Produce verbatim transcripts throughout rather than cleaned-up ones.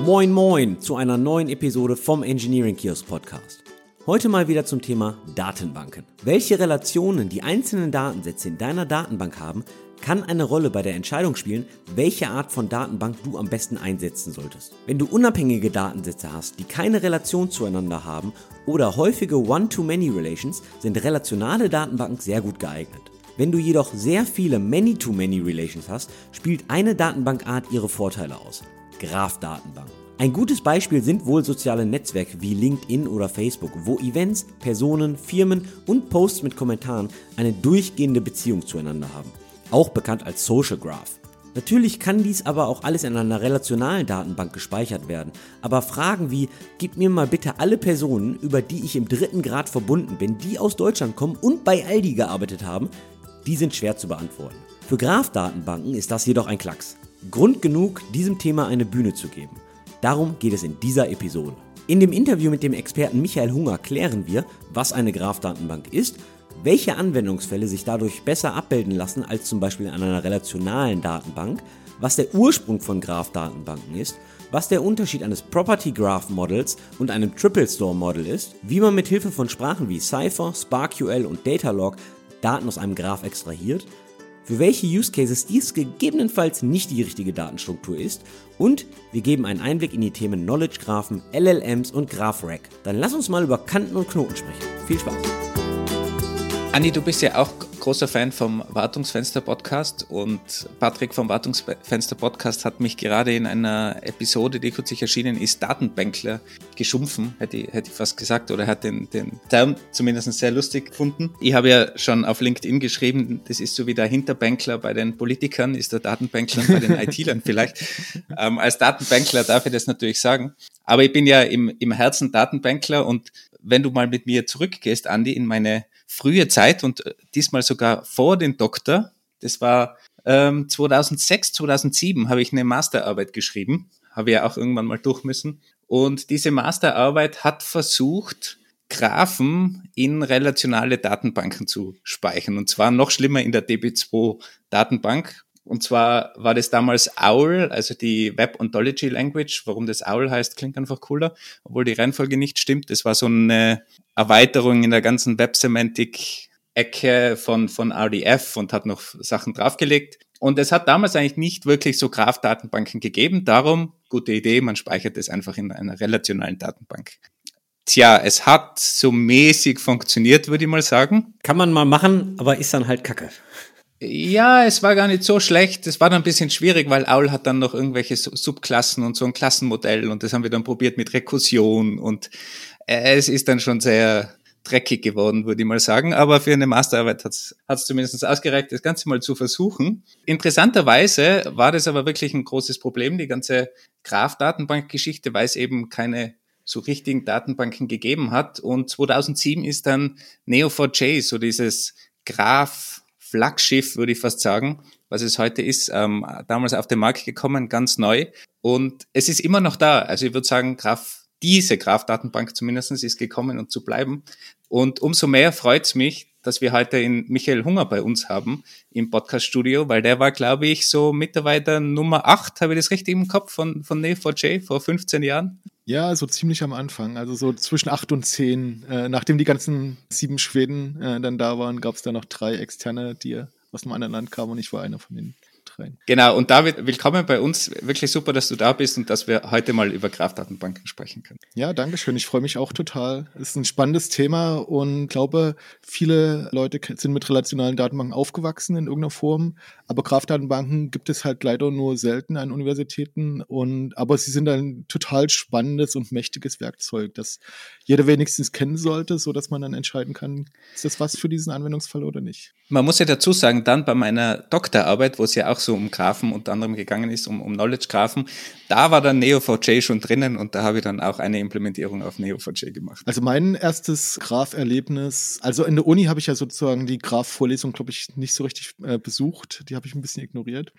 Moin Moin zu einer neuen Episode vom Engineering Kiosk Podcast. Heute mal wieder zum Thema Datenbanken. Welche Relationen die einzelnen Datensätze in deiner Datenbank haben, kann eine Rolle bei der Entscheidung spielen, welche Art von Datenbank du am besten einsetzen solltest. Wenn du unabhängige Datensätze hast, die keine Relation zueinander haben oder häufige One-to-Many-Relations, sind relationale Datenbanken sehr gut geeignet. Wenn du jedoch sehr viele Many-to-Many-Relations hast, spielt eine Datenbankart ihre Vorteile aus. Graph-Datenbanken. Ein gutes Beispiel sind wohl soziale Netzwerke wie LinkedIn oder Facebook, wo Events, Personen, Firmen und Posts mit Kommentaren eine durchgehende Beziehung zueinander haben. Auch bekannt als Social Graph. Natürlich kann dies aber auch alles in einer relationalen Datenbank gespeichert werden, aber Fragen wie, gib mir mal bitte alle Personen, über die ich im dritten Grad verbunden bin, die aus Deutschland kommen und bei Aldi gearbeitet haben, die sind schwer zu beantworten. Für Graph-Datenbanken ist das jedoch ein Klacks. Grund genug, diesem Thema eine Bühne zu geben. Darum geht es in dieser Episode. In dem Interview mit dem Experten Michael Hunger klären wir, was eine Graph-Datenbank ist, welche Anwendungsfälle sich dadurch besser abbilden lassen als zum Beispiel in einer relationalen Datenbank, was der Ursprung von Graph-Datenbanken ist, was der Unterschied eines Property Graph Models und einem Triple Store Model ist, wie man mit Hilfe von Sprachen wie Cypher, SparkQL und Datalog Daten aus einem Graph extrahiert, für welche Use Cases dies gegebenenfalls nicht die richtige Datenstruktur ist und wir geben einen Einblick in die Themen Knowledge Graphen, L L Ms und GraphRag. Dann lass uns mal über Kanten und Knoten sprechen. Viel Spaß! Andi, du bist ja auch großer Fan vom Wartungsfenster-Podcast und Patrick vom Wartungsfenster-Podcast hat mich gerade in einer Episode, die kürzlich erschienen ist, Datenbänkler geschumpfen, hätte ich, hätte ich fast gesagt, oder hat den, den Term zumindest sehr lustig gefunden. Ich habe ja schon auf LinkedIn geschrieben, das ist so wie der Hinterbänkler bei den Politikern, ist der Datenbänkler bei den I T-Lern vielleicht. Ähm, als Datenbänkler darf ich das natürlich sagen, aber ich bin ja im, im Herzen Datenbänkler und wenn du mal mit mir zurückgehst, Andi, in meine frühe Zeit und diesmal sogar vor den Doktor, das war ähm, zweitausendsechs, zweitausendsieben habe ich eine Masterarbeit geschrieben, habe ja auch irgendwann mal durch müssen und diese Masterarbeit hat versucht, Graphen in relationale Datenbanken zu speichern und zwar noch schlimmer in der D B zwei Datenbank. Und zwar war das damals O W L, also die Web Ontology Language. Warum das O W L heißt, klingt einfach cooler, obwohl die Reihenfolge nicht stimmt. Das war so eine Erweiterung in der ganzen Web-Semantik-Ecke von, von R D F und hat noch Sachen draufgelegt. Und es hat damals eigentlich nicht wirklich so Graph-Datenbanken gegeben. Darum, gute Idee, man speichert das einfach in einer relationalen Datenbank. Tja, es hat so mäßig funktioniert, würde ich mal sagen. Kann man mal machen, aber ist dann halt Kacke. Ja, es war gar nicht so schlecht. Es war dann ein bisschen schwierig, weil O W L hat dann noch irgendwelche Subklassen und so ein Klassenmodell und das haben wir dann probiert mit Rekursion und es ist dann schon sehr dreckig geworden, würde ich mal sagen. Aber für eine Masterarbeit hat es zumindest ausgereicht, das Ganze mal zu versuchen. Interessanterweise war das aber wirklich ein großes Problem, die ganze Graph-Datenbank-Geschichte, weil es eben keine so richtigen Datenbanken gegeben hat. Und zweitausendsieben ist dann N E O four j, so dieses Graph Flaggschiff, würde ich fast sagen, was es heute ist, ähm, damals auf den Markt gekommen, ganz neu. Und es ist immer noch da. Also ich würde sagen, Graph, diese Graph-Datenbank zumindest ist gekommen und zu bleiben. Und umso mehr freut es mich, dass wir heute in Michael Hunger bei uns haben im Podcast-Studio, weil der war, glaube ich, so Mitarbeiter Nummer acht, habe ich das richtig im Kopf, von, von N E O four j vor fünfzehn Jahren? Ja, so ziemlich am Anfang, also so zwischen acht und zehn. Äh, nachdem die ganzen sieben Schweden äh, dann da waren, gab es da noch drei Externe, die aus einem anderen Land kamen und ich war einer von den dreien. Genau, und David, willkommen bei uns. Wirklich super, dass du da bist und dass wir heute mal über Graph-Datenbanken sprechen können. Ja, danke schön. Ich freue mich auch total. Es ist ein spannendes Thema und ich glaube, viele Leute sind mit relationalen Datenbanken aufgewachsen in irgendeiner Form. Aber Graph-Datenbanken gibt es halt leider nur selten an Universitäten. Und, aber sie sind ein total spannendes und mächtiges Werkzeug, das jeder wenigstens kennen sollte, sodass man dann entscheiden kann, ist das was für diesen Anwendungsfall oder nicht. Man muss ja dazu sagen, dann bei meiner Doktorarbeit, wo es ja auch so um Graphen unter anderem gegangen ist, um, um Knowledge-Graphen, da war dann N E O four j schon drinnen und da habe ich dann auch eine Implementierung auf N E O four j gemacht. Also mein erstes Graph-Erlebnis, also in der Uni habe ich ja sozusagen die Graph-Vorlesung, glaube ich, nicht so richtig äh, besucht, die habe ich ein bisschen ignoriert.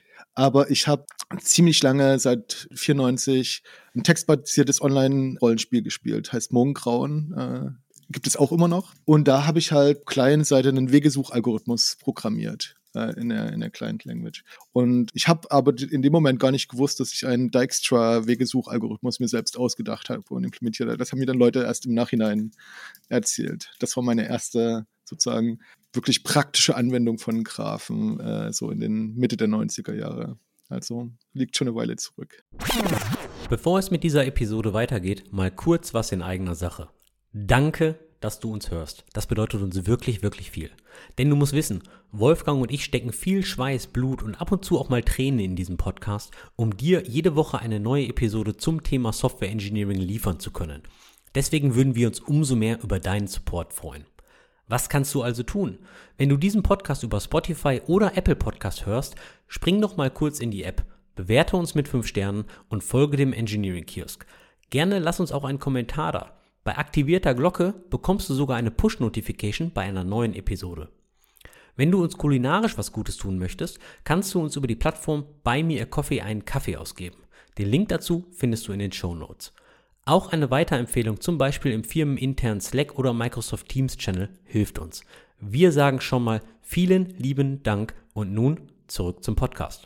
Aber ich habe ziemlich lange, seit vierundneunzig, ein textbasiertes Online-Rollenspiel gespielt, heißt Morgengrauen. Äh, gibt es auch immer noch. Und da habe ich halt Client-Seite einen Wegesuchalgorithmus programmiert. äh, in der, in der Client Language. Und ich habe aber in dem Moment gar nicht gewusst, dass ich einen Dijkstra-Wegesuchalgorithmus mir selbst ausgedacht habe und implementiert habe. Das haben mir dann Leute erst im Nachhinein erzählt. Das war meine erste sozusagen wirklich praktische Anwendung von Graphen, äh, so in den Mitte der neunziger Jahre. Also liegt schon eine Weile zurück. Bevor es mit dieser Episode weitergeht, mal kurz was in eigener Sache. Danke, dass du uns hörst. Das bedeutet uns wirklich, wirklich viel. Denn du musst wissen, Wolfgang und ich stecken viel Schweiß, Blut und ab und zu auch mal Tränen in diesem Podcast, um dir jede Woche eine neue Episode zum Thema Software Engineering liefern zu können. Deswegen würden wir uns umso mehr über deinen Support freuen. Was kannst du also tun? Wenn du diesen Podcast über Spotify oder Apple Podcast hörst, spring doch mal kurz in die App, bewerte uns mit fünf Sternen und folge dem Engineering Kiosk. Gerne lass uns auch einen Kommentar da. Bei aktivierter Glocke bekommst du sogar eine Push-Notification bei einer neuen Episode. Wenn du uns kulinarisch was Gutes tun möchtest, kannst du uns über die Plattform Buy Me a Coffee einen Kaffee ausgeben. Den Link dazu findest du in den Shownotes. Auch eine Weiterempfehlung, zum Beispiel im firmeninternen Slack oder Microsoft Teams Channel, hilft uns. Wir sagen schon mal vielen lieben Dank und nun zurück zum Podcast.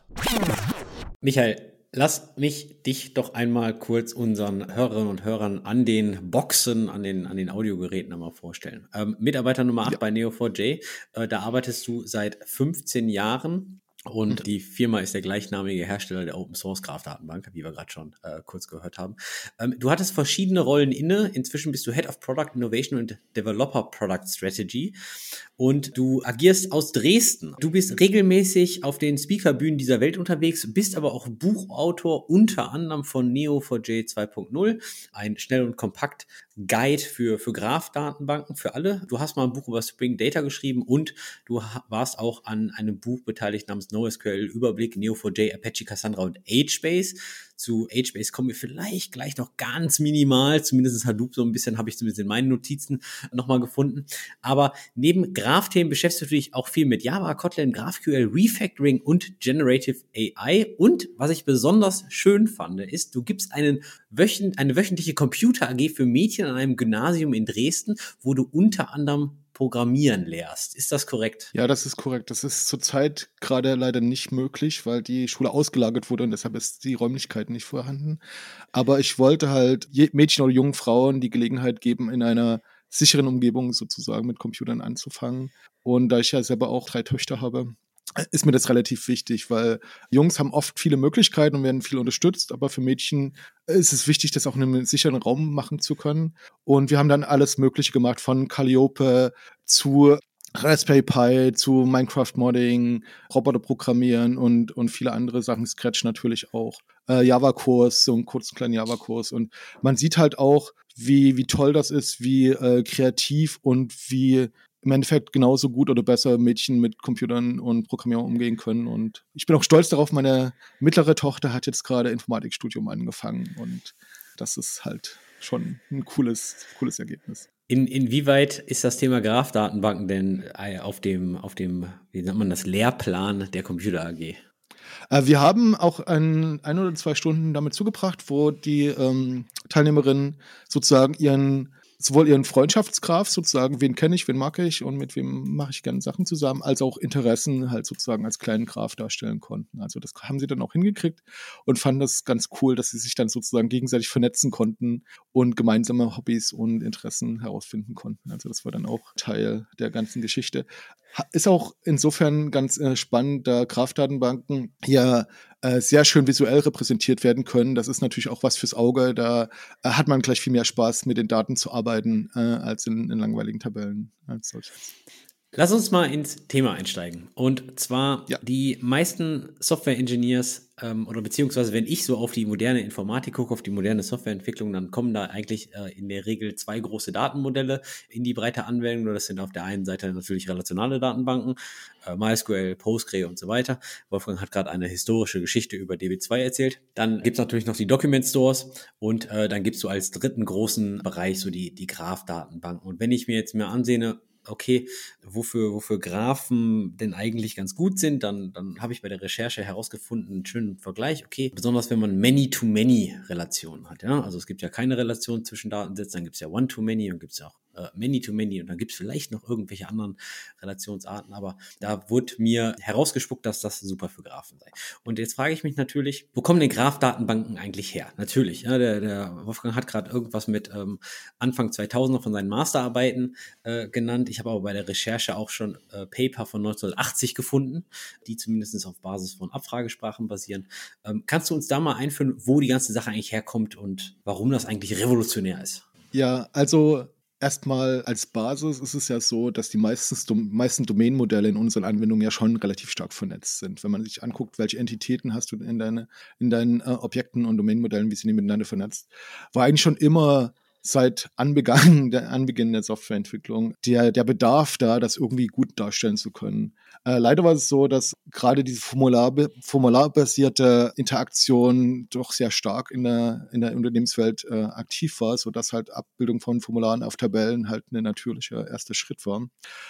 Michael, lass mich dich doch einmal kurz unseren Hörerinnen und Hörern an den Boxen, an den, an den Audiogeräten einmal vorstellen. Ähm, Mitarbeiter Nummer acht ja. bei Neo four j, äh, da arbeitest du seit fünfzehn Jahren. Und mhm. die Firma ist der gleichnamige Hersteller der Open-Source-Graph-Datenbank, wie wir gerade schon äh, kurz gehört haben. Ähm, du hattest verschiedene Rollen inne. Inzwischen bist du Head of Product Innovation und Developer Product Strategy. Und du agierst aus Dresden. Du bist regelmäßig auf den Speakerbühnen dieser Welt unterwegs, bist aber auch Buchautor, unter anderem von Neo four j zwei punkt null, ein schnell und kompakt Guide für, für Graph-Datenbanken für alle. Du hast mal ein Buch über Spring Data geschrieben und du warst auch an einem Buch beteiligt namens NoSQL-Überblick, Neo four j, Apache Cassandra und HBase. Zu HBase kommen wir vielleicht gleich noch ganz minimal, zumindest Hadoop so ein bisschen, habe ich zumindest in meinen Notizen nochmal gefunden. Aber neben Graph-Themen beschäftigst du dich auch viel mit Java, Kotlin, GraphQL, Refactoring und Generative A I. Und was ich besonders schön fand, ist, du gibst einen wöchent, eine wöchentliche Computer-A G für Mädchen an einem Gymnasium in Dresden, wo du unter anderem Programmieren lehrst. Ist das korrekt? Ja, das ist korrekt. Das ist zurzeit gerade leider nicht möglich, weil die Schule ausgelagert wurde und deshalb ist die Räumlichkeit nicht vorhanden. Aber ich wollte halt Mädchen oder jungen Frauen die Gelegenheit geben, in einer sicheren Umgebung sozusagen mit Computern anzufangen. Und da ich ja selber auch drei Töchter habe, ist mir das relativ wichtig, weil Jungs haben oft viele Möglichkeiten und werden viel unterstützt, aber für Mädchen ist es wichtig, das auch in einem sicheren Raum machen zu können. Und wir haben dann alles Mögliche gemacht, von Calliope zu Raspberry Pi, zu Minecraft-Modding, Roboter programmieren und, und viele andere Sachen, Scratch natürlich auch, äh, Java-Kurs, so einen kurzen kleinen Java-Kurs. Und man sieht halt auch, wie, wie toll das ist, wie äh, kreativ und wie im Endeffekt genauso gut oder besser Mädchen mit Computern und Programmierung umgehen können. Und ich bin auch stolz darauf, meine mittlere Tochter hat jetzt gerade Informatikstudium angefangen und das ist halt schon ein cooles, cooles Ergebnis. In, inwieweit ist das Thema Graph-Datenbanken denn auf dem, auf dem, wie nennt man das, Lehrplan der Computer-A G? Äh, wir haben auch ein, ein oder zwei Stunden damit zugebracht, wo die ähm, Teilnehmerinnen sozusagen ihren sowohl ihren Freundschaftsgraph sozusagen, wen kenne ich, wen mag ich und mit wem mache ich gerne Sachen zusammen, als auch Interessen halt sozusagen als kleinen Graph darstellen konnten. Also das haben sie dann auch hingekriegt und fanden das ganz cool, dass sie sich dann sozusagen gegenseitig vernetzen konnten und gemeinsame Hobbys und Interessen herausfinden konnten. Also das war dann auch Teil der ganzen Geschichte. Ist auch insofern ganz äh, spannend, da Graph-Datenbanken ja äh, sehr schön visuell repräsentiert werden können. Das ist natürlich auch was fürs Auge. Da äh, hat man gleich viel mehr Spaß, mit den Daten zu arbeiten, äh, als in, in langweiligen Tabellen als solches. Lass uns mal ins Thema einsteigen. Und zwar ja. Die meisten Software-Engineers ähm, oder beziehungsweise wenn ich so auf die moderne Informatik gucke, auf die moderne Softwareentwicklung, dann kommen da eigentlich äh, in der Regel zwei große Datenmodelle in die breite Anwendung. Das sind auf der einen Seite natürlich relationale Datenbanken, äh, MySQL, Postgre und so weiter. Wolfgang hat gerade eine historische Geschichte über D B zwei erzählt. Dann gibt's natürlich noch die Document Stores und äh, dann gibt's so als dritten großen Bereich so die, die Graph-Datenbanken. Und wenn ich mir jetzt mir ansehe, okay, wofür, wofür Graphen denn eigentlich ganz gut sind, dann, dann habe ich bei der Recherche herausgefunden, einen schönen Vergleich, okay, besonders wenn man Many-to-Many-Relationen hat, ja, also es gibt ja keine Relation zwischen Datensätzen, dann gibt es ja One-to-Many und gibt es ja auch äh, Many-to-Many und dann gibt es vielleicht noch irgendwelche anderen Relationsarten, aber da wurde mir herausgespuckt, dass das super für Graphen sei. Und jetzt frage ich mich natürlich, wo kommen denn Graph-Datenbanken eigentlich her? Natürlich, ja, der, der Wolfgang hat gerade irgendwas mit ähm, Anfang zweitausender von seinen Masterarbeiten äh, genannt. Ich habe aber bei der Recherche auch schon äh, Paper von neunzehnhundertachtzig gefunden, die zumindest auf Basis von Abfragesprachen basieren. Ähm, kannst du uns da mal einführen, wo die ganze Sache eigentlich herkommt und warum das eigentlich revolutionär ist? Ja, also erstmal als Basis ist es ja so, dass die meisten, meisten Domainmodelle in unseren Anwendungen ja schon relativ stark vernetzt sind. Wenn man sich anguckt, welche Entitäten hast du in, deine, in deinen äh, Objekten und Domainmodellen, wie sind die miteinander vernetzt, war eigentlich schon immer seit Anbeginn der, Anbeginn der Softwareentwicklung der, der Bedarf da, das irgendwie gut darstellen zu können. Äh, leider war es so, dass gerade diese Formular, formularbasierte Interaktion doch sehr stark in der, in der Unternehmenswelt äh, aktiv war, sodass halt Abbildung von Formularen auf Tabellen halt ein natürlicher erster Schritt war.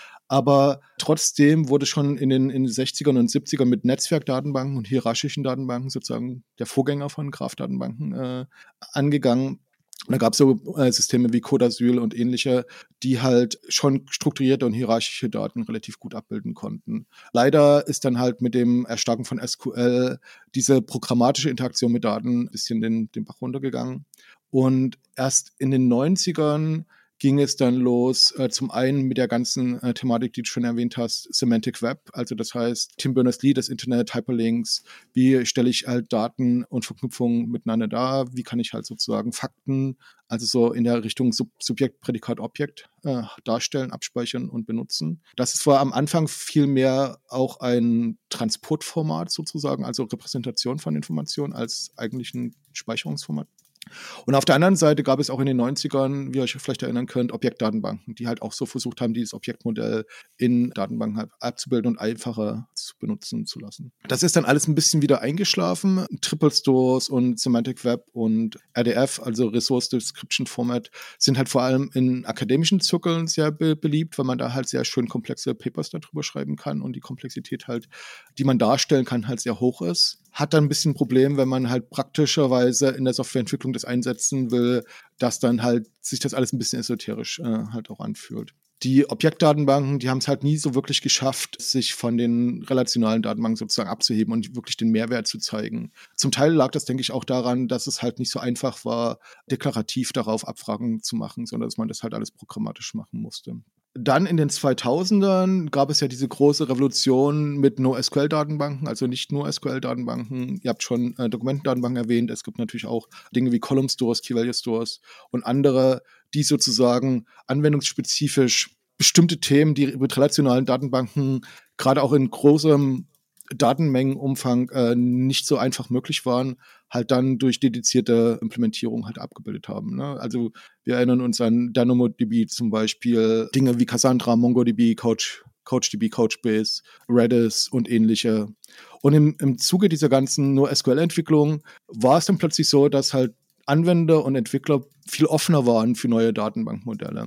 Aber trotzdem wurde schon in den, in den sechzigern und siebzigern mit Netzwerkdatenbanken und hierarchischen Datenbanken, sozusagen der Vorgänger von Graph-Datenbanken, äh, angegangen. Und da gab es so äh, Systeme wie Codasyl und ähnliche, die halt schon strukturierte und hierarchische Daten relativ gut abbilden konnten. Leider ist dann halt mit dem Erstarken von S Q L diese programmatische Interaktion mit Daten ein bisschen den, den Bach runtergegangen. Und erst in den neunzigern ging es dann los, äh, zum einen mit der ganzen äh, Thematik, die du schon erwähnt hast, Semantic Web, also das heißt Tim Berners-Lee, das Internet, Hyperlinks, wie stelle ich halt Daten und Verknüpfungen miteinander dar, wie kann ich halt sozusagen Fakten, also so in der Richtung Sub- Subjekt, Prädikat, Objekt äh, darstellen, abspeichern und benutzen. Das war am Anfang viel mehr auch ein Transportformat sozusagen, also Repräsentation von Informationen als eigentlich ein Speicherungsformat. Und auf der anderen Seite gab es auch in den neunzigern, wie ihr euch vielleicht erinnern könnt, Objektdatenbanken, die halt auch so versucht haben, dieses Objektmodell in Datenbanken halt abzubilden und einfacher zu benutzen zu lassen. Das ist dann alles ein bisschen wieder eingeschlafen. Triple Stores und Semantic Web und R D F, also Resource Description Format, sind halt vor allem in akademischen Zirkeln sehr be- beliebt, weil man da halt sehr schön komplexe Papers darüber schreiben kann und die Komplexität halt, die man darstellen kann, halt sehr hoch ist. Hat dann ein bisschen ein Problem, wenn man halt praktischerweise in der Softwareentwicklung das einsetzen will, dass dann halt sich das alles ein bisschen esoterisch äh, halt auch anfühlt. Die Objektdatenbanken, die haben es halt nie so wirklich geschafft, sich von den relationalen Datenbanken sozusagen abzuheben und wirklich den Mehrwert zu zeigen. Zum Teil lag das, denke ich, auch daran, dass es halt nicht so einfach war, deklarativ darauf Abfragen zu machen, sondern dass man das halt alles programmatisch machen musste. Dann in den zweitausendern gab es ja diese große Revolution mit NoSQL-Datenbanken, also nicht nur S Q L-Datenbanken. Ihr habt schon äh, Dokumentendatenbanken erwähnt. Es gibt natürlich auch Dinge wie Column Stores, Key-Value Stores und andere, die sozusagen anwendungsspezifisch bestimmte Themen, die mit relationalen Datenbanken gerade auch in großem Datenmengenumfang äh, nicht so einfach möglich waren, halt dann durch dedizierte Implementierung halt abgebildet haben. Ne? Also wir erinnern uns an DynamoDB zum Beispiel, Dinge wie Cassandra, MongoDB, Couch, CouchDB, Couchbase, Redis und ähnliche. Und im, im Zuge dieser ganzen NoSQL-Entwicklung war es dann plötzlich so, dass halt Anwender und Entwickler viel offener waren für neue Datenbankmodelle.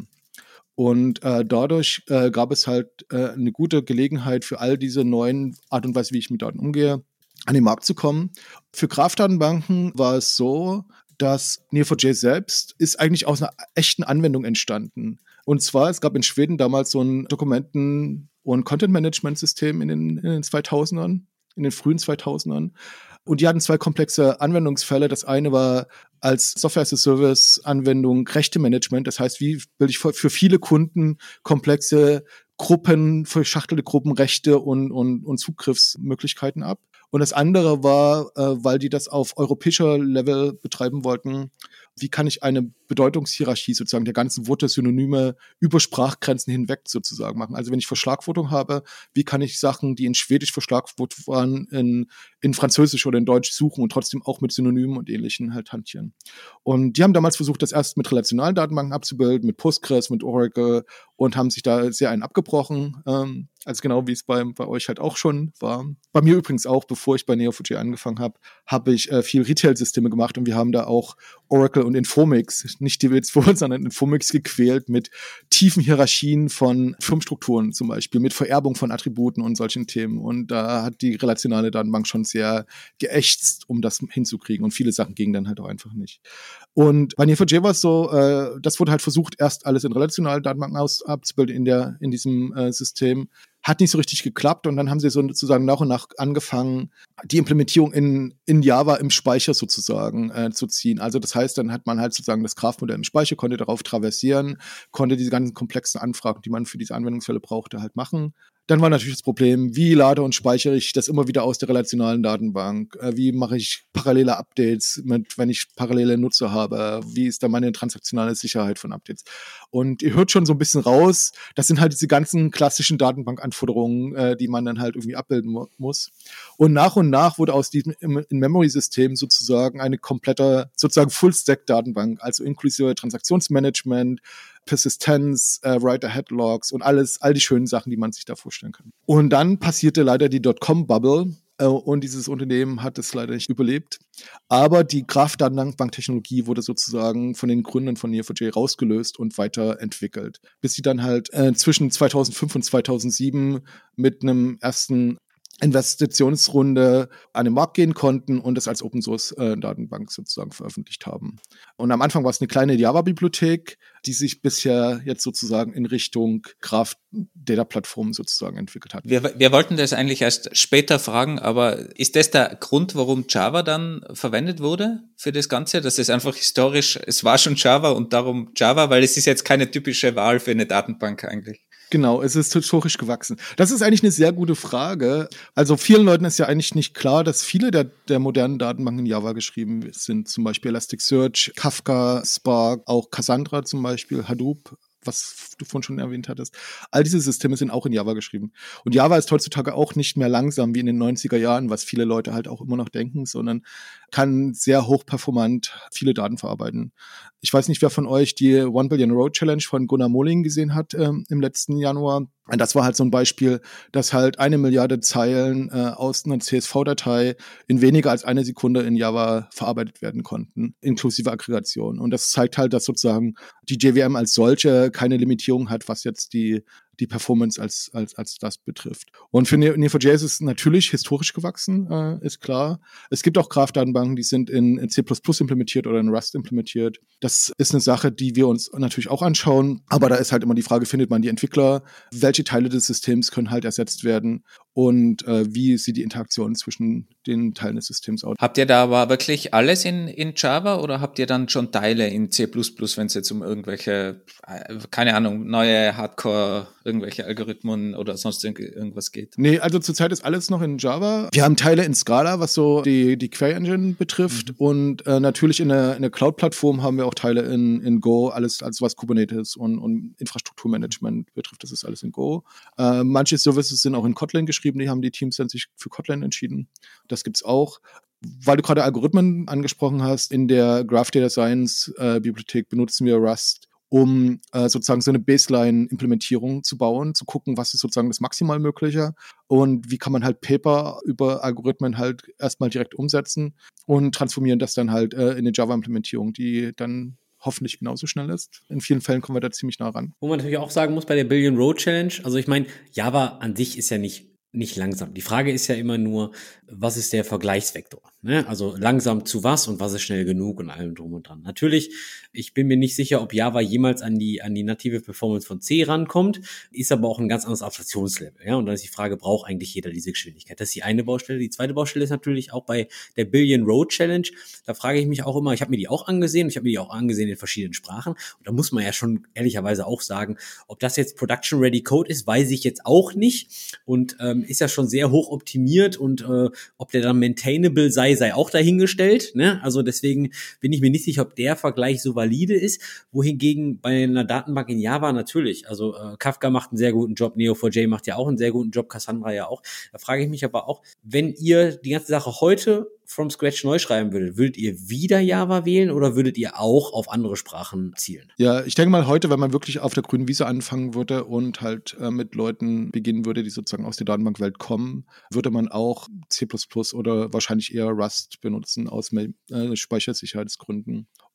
Und äh, dadurch äh, gab es halt äh, eine gute Gelegenheit für all diese neuen Art und Weise, wie ich mit Daten umgehe, an den Markt zu kommen. Für Graph-Datenbanken war es so, dass N E O four j selbst ist eigentlich aus einer echten Anwendung entstanden. Und zwar, es gab in Schweden damals so ein Dokumenten- und Content-Management-System in den, in den zweitausendern, in den frühen zweitausendern. Und die hatten zwei komplexe Anwendungsfälle. Das eine war als Software-as-a-Service-Anwendung Rechtemanagement. Das heißt, wie bilde ich für viele Kunden komplexe Gruppen, verschachtelte Gruppen Rechte und, und, und Zugriffsmöglichkeiten ab. Und das andere war, äh, weil die das auf europäischer Level betreiben wollten, wie kann ich eine Bedeutungshierarchie sozusagen der ganzen Worte, Synonyme über Sprachgrenzen hinweg sozusagen machen. Also wenn ich Verschlagwortung habe, wie kann ich Sachen, die in Schwedisch verschlagwortet waren, in, in Französisch oder in Deutsch suchen und trotzdem auch mit Synonymen und Ähnlichen halt hantieren. Und die haben damals versucht, das erst mit relationalen Datenbanken abzubilden, mit Postgres, mit Oracle und haben sich da sehr einen abgebrochen. Ähm, also genau wie es bei, bei euch halt auch schon war. Bei mir übrigens auch, bevor ich bei N E O four j angefangen habe, habe ich äh, viel Retail-Systeme gemacht und wir haben da auch Oracle und Informix, nicht die W zwei, sondern in Fumix gequält mit tiefen Hierarchien von Firmenstrukturen zum Beispiel, mit Vererbung von Attributen und solchen Themen. Und da hat die relationale Datenbank schon sehr geächtzt, um das hinzukriegen. Und viele Sachen gingen dann halt auch einfach nicht. Und bei N E vier J war es so, äh, das wurde halt versucht, erst alles in relationalen Datenbanken aus, abzubilden in, der, in diesem äh, System. Hat nicht so richtig geklappt und dann haben sie sozusagen nach und nach angefangen, die Implementierung in, in Java im Speicher sozusagen äh, zu ziehen. Also das heißt, dann hat man halt sozusagen das Graph-Modell im Speicher, konnte darauf traversieren, konnte diese ganzen komplexen Anfragen, die man für diese Anwendungsfälle brauchte, halt machen. Dann war natürlich das Problem, wie lade und speichere ich das immer wieder aus der relationalen Datenbank? Äh, wie mache ich parallele Updates, mit, wenn ich parallele Nutzer habe? Wie ist da meine transaktionale Sicherheit von Updates? Und ihr hört schon so ein bisschen raus, das sind halt diese ganzen klassischen Datenbankanforderungen, äh, die man dann halt irgendwie abbilden mu- muss. Und nach und nach wurde aus diesem In-Memory-System sozusagen eine komplette, sozusagen Full-Stack-Datenbank, also inklusive Transaktionsmanagement, Persistenz, äh, Write-Ahead-Logs und alles, all die schönen Sachen, die man sich da vorstellen kann. Und dann passierte leider die Dotcom-Bubble äh, und dieses Unternehmen hat es leider nicht überlebt. Aber die Graph-Datenbank-Technologie wurde sozusagen von den Gründern von N E vier J rausgelöst und weiterentwickelt, bis sie dann halt äh, zwischen zweitausendfünf und zweitausendsieben mit einem ersten Investitionsrunde an den Markt gehen konnten und das als Open-Source-Datenbank sozusagen veröffentlicht haben. Und am Anfang war es eine kleine Java-Bibliothek, die sich bisher jetzt sozusagen in Richtung Graph-Data-Plattform sozusagen entwickelt hat. Wir, wir wollten das eigentlich erst später fragen, aber ist das der Grund, warum Java dann verwendet wurde für das Ganze? Das ist einfach historisch, es war schon Java und darum Java, weil es ist jetzt keine typische Wahl für eine Datenbank eigentlich. Genau, es ist historisch gewachsen. Das ist eigentlich eine sehr gute Frage. Also vielen Leuten ist ja eigentlich nicht klar, dass viele der, der modernen Datenbanken in Java geschrieben sind. Zum Beispiel Elasticsearch, Kafka, Spark, auch Cassandra zum Beispiel, Hadoop, was du vorhin schon erwähnt hattest. All diese Systeme sind auch in Java geschrieben. Und Java ist heutzutage auch nicht mehr langsam wie in den neunziger Jahren, was viele Leute halt auch immer noch denken, sondern kann sehr hochperformant viele Daten verarbeiten. Ich weiß nicht, wer von euch die One Billion Road Challenge von Gunnar Molling gesehen hat ähm, im letzten Januar. Das war halt so ein Beispiel, dass halt eine Milliarde Zeilen äh, aus einer C S V-Datei in weniger als eine Sekunde in Java verarbeitet werden konnten, inklusive Aggregation. Und das zeigt halt, dass sozusagen die J V M als solche keine Limitierung hat, was jetzt die die Performance als, als, als das betrifft. Und für N E vier J ist es natürlich historisch gewachsen, äh, ist klar. Es gibt auch Graph-Datenbanken, die sind in, in C plus plus implementiert oder in Rust implementiert. Das ist eine Sache, die wir uns natürlich auch anschauen. Aber da ist halt immer die Frage, findet man die Entwickler? Welche Teile des Systems können halt ersetzt werden? Und äh, wie sieht die Interaktion zwischen den Teilen des Systems aus? Habt ihr da aber wirklich alles in, in Java oder habt ihr dann schon Teile in C plus plus, wenn es jetzt um irgendwelche, keine Ahnung, neue Hardcore, irgendwelche Algorithmen oder sonst irgendwas geht? Nee, also zurzeit ist alles noch in Java. Wir haben Teile in Scala, was so die, die Query Engine betrifft. Mhm. Und äh, natürlich in der, in der Cloud-Plattform haben wir auch Teile in, in Go, alles, alles was Kubernetes und, und Infrastrukturmanagement betrifft, das ist alles in Go. Äh, manche Services sind auch in Kotlin geschrieben, die haben die Teams dann sich für Kotlin entschieden. Das gibt's auch. Weil du gerade Algorithmen angesprochen hast, in der Graph Data Science äh, Bibliothek benutzen wir Rust, um äh, sozusagen so eine Baseline-Implementierung zu bauen, zu gucken, was ist sozusagen das maximal Mögliche und wie kann man halt Paper über Algorithmen halt erstmal direkt umsetzen und transformieren das dann halt äh, in eine Java-Implementierung, die dann hoffentlich genauso schnell ist. In vielen Fällen kommen wir da ziemlich nah ran. Wo man natürlich auch sagen muss bei der Billion Road Challenge, also ich meine, Java an sich ist ja nicht nicht langsam. Die Frage ist ja immer nur, was ist der Vergleichsvektor? Ne? Also langsam zu was und was ist schnell genug und allem drum und dran. Natürlich, ich bin mir nicht sicher, ob Java jemals an die an die native Performance von C rankommt, ist aber auch ein ganz anderes Abstraktionslevel. Ja? Und dann ist die Frage, braucht eigentlich jeder diese Geschwindigkeit? Das ist die eine Baustelle. Die zweite Baustelle ist natürlich auch bei der Billion Road Challenge. Da frage ich mich auch immer, ich habe mir die auch angesehen, ich habe mir die auch angesehen in verschiedenen Sprachen. Und da muss man ja schon ehrlicherweise auch sagen, ob das jetzt Production Ready Code ist, weiß ich jetzt auch nicht. Und ähm, ist ja schon sehr hoch optimiert und äh, ob der dann maintainable sei, sei auch dahingestellt. Ne? Also deswegen bin ich mir nicht sicher, ob der Vergleich so valide ist. Wohingegen bei einer Datenbank in Java natürlich, also äh, Kafka macht einen sehr guten Job, N E vier J macht ja auch einen sehr guten Job, Cassandra ja auch. Da frage ich mich aber auch, wenn ihr die ganze Sache heute from scratch neu schreiben würdet, würdet ihr wieder Java wählen oder würdet ihr auch auf andere Sprachen zielen? Ja, ich denke mal heute, wenn man wirklich auf der grünen Wiese anfangen würde und halt äh, mit Leuten beginnen würde, die sozusagen aus der Datenbankwelt kommen, würde man auch C plus plus oder wahrscheinlich eher Rust benutzen aus äh, Speichersicherheitsgründen.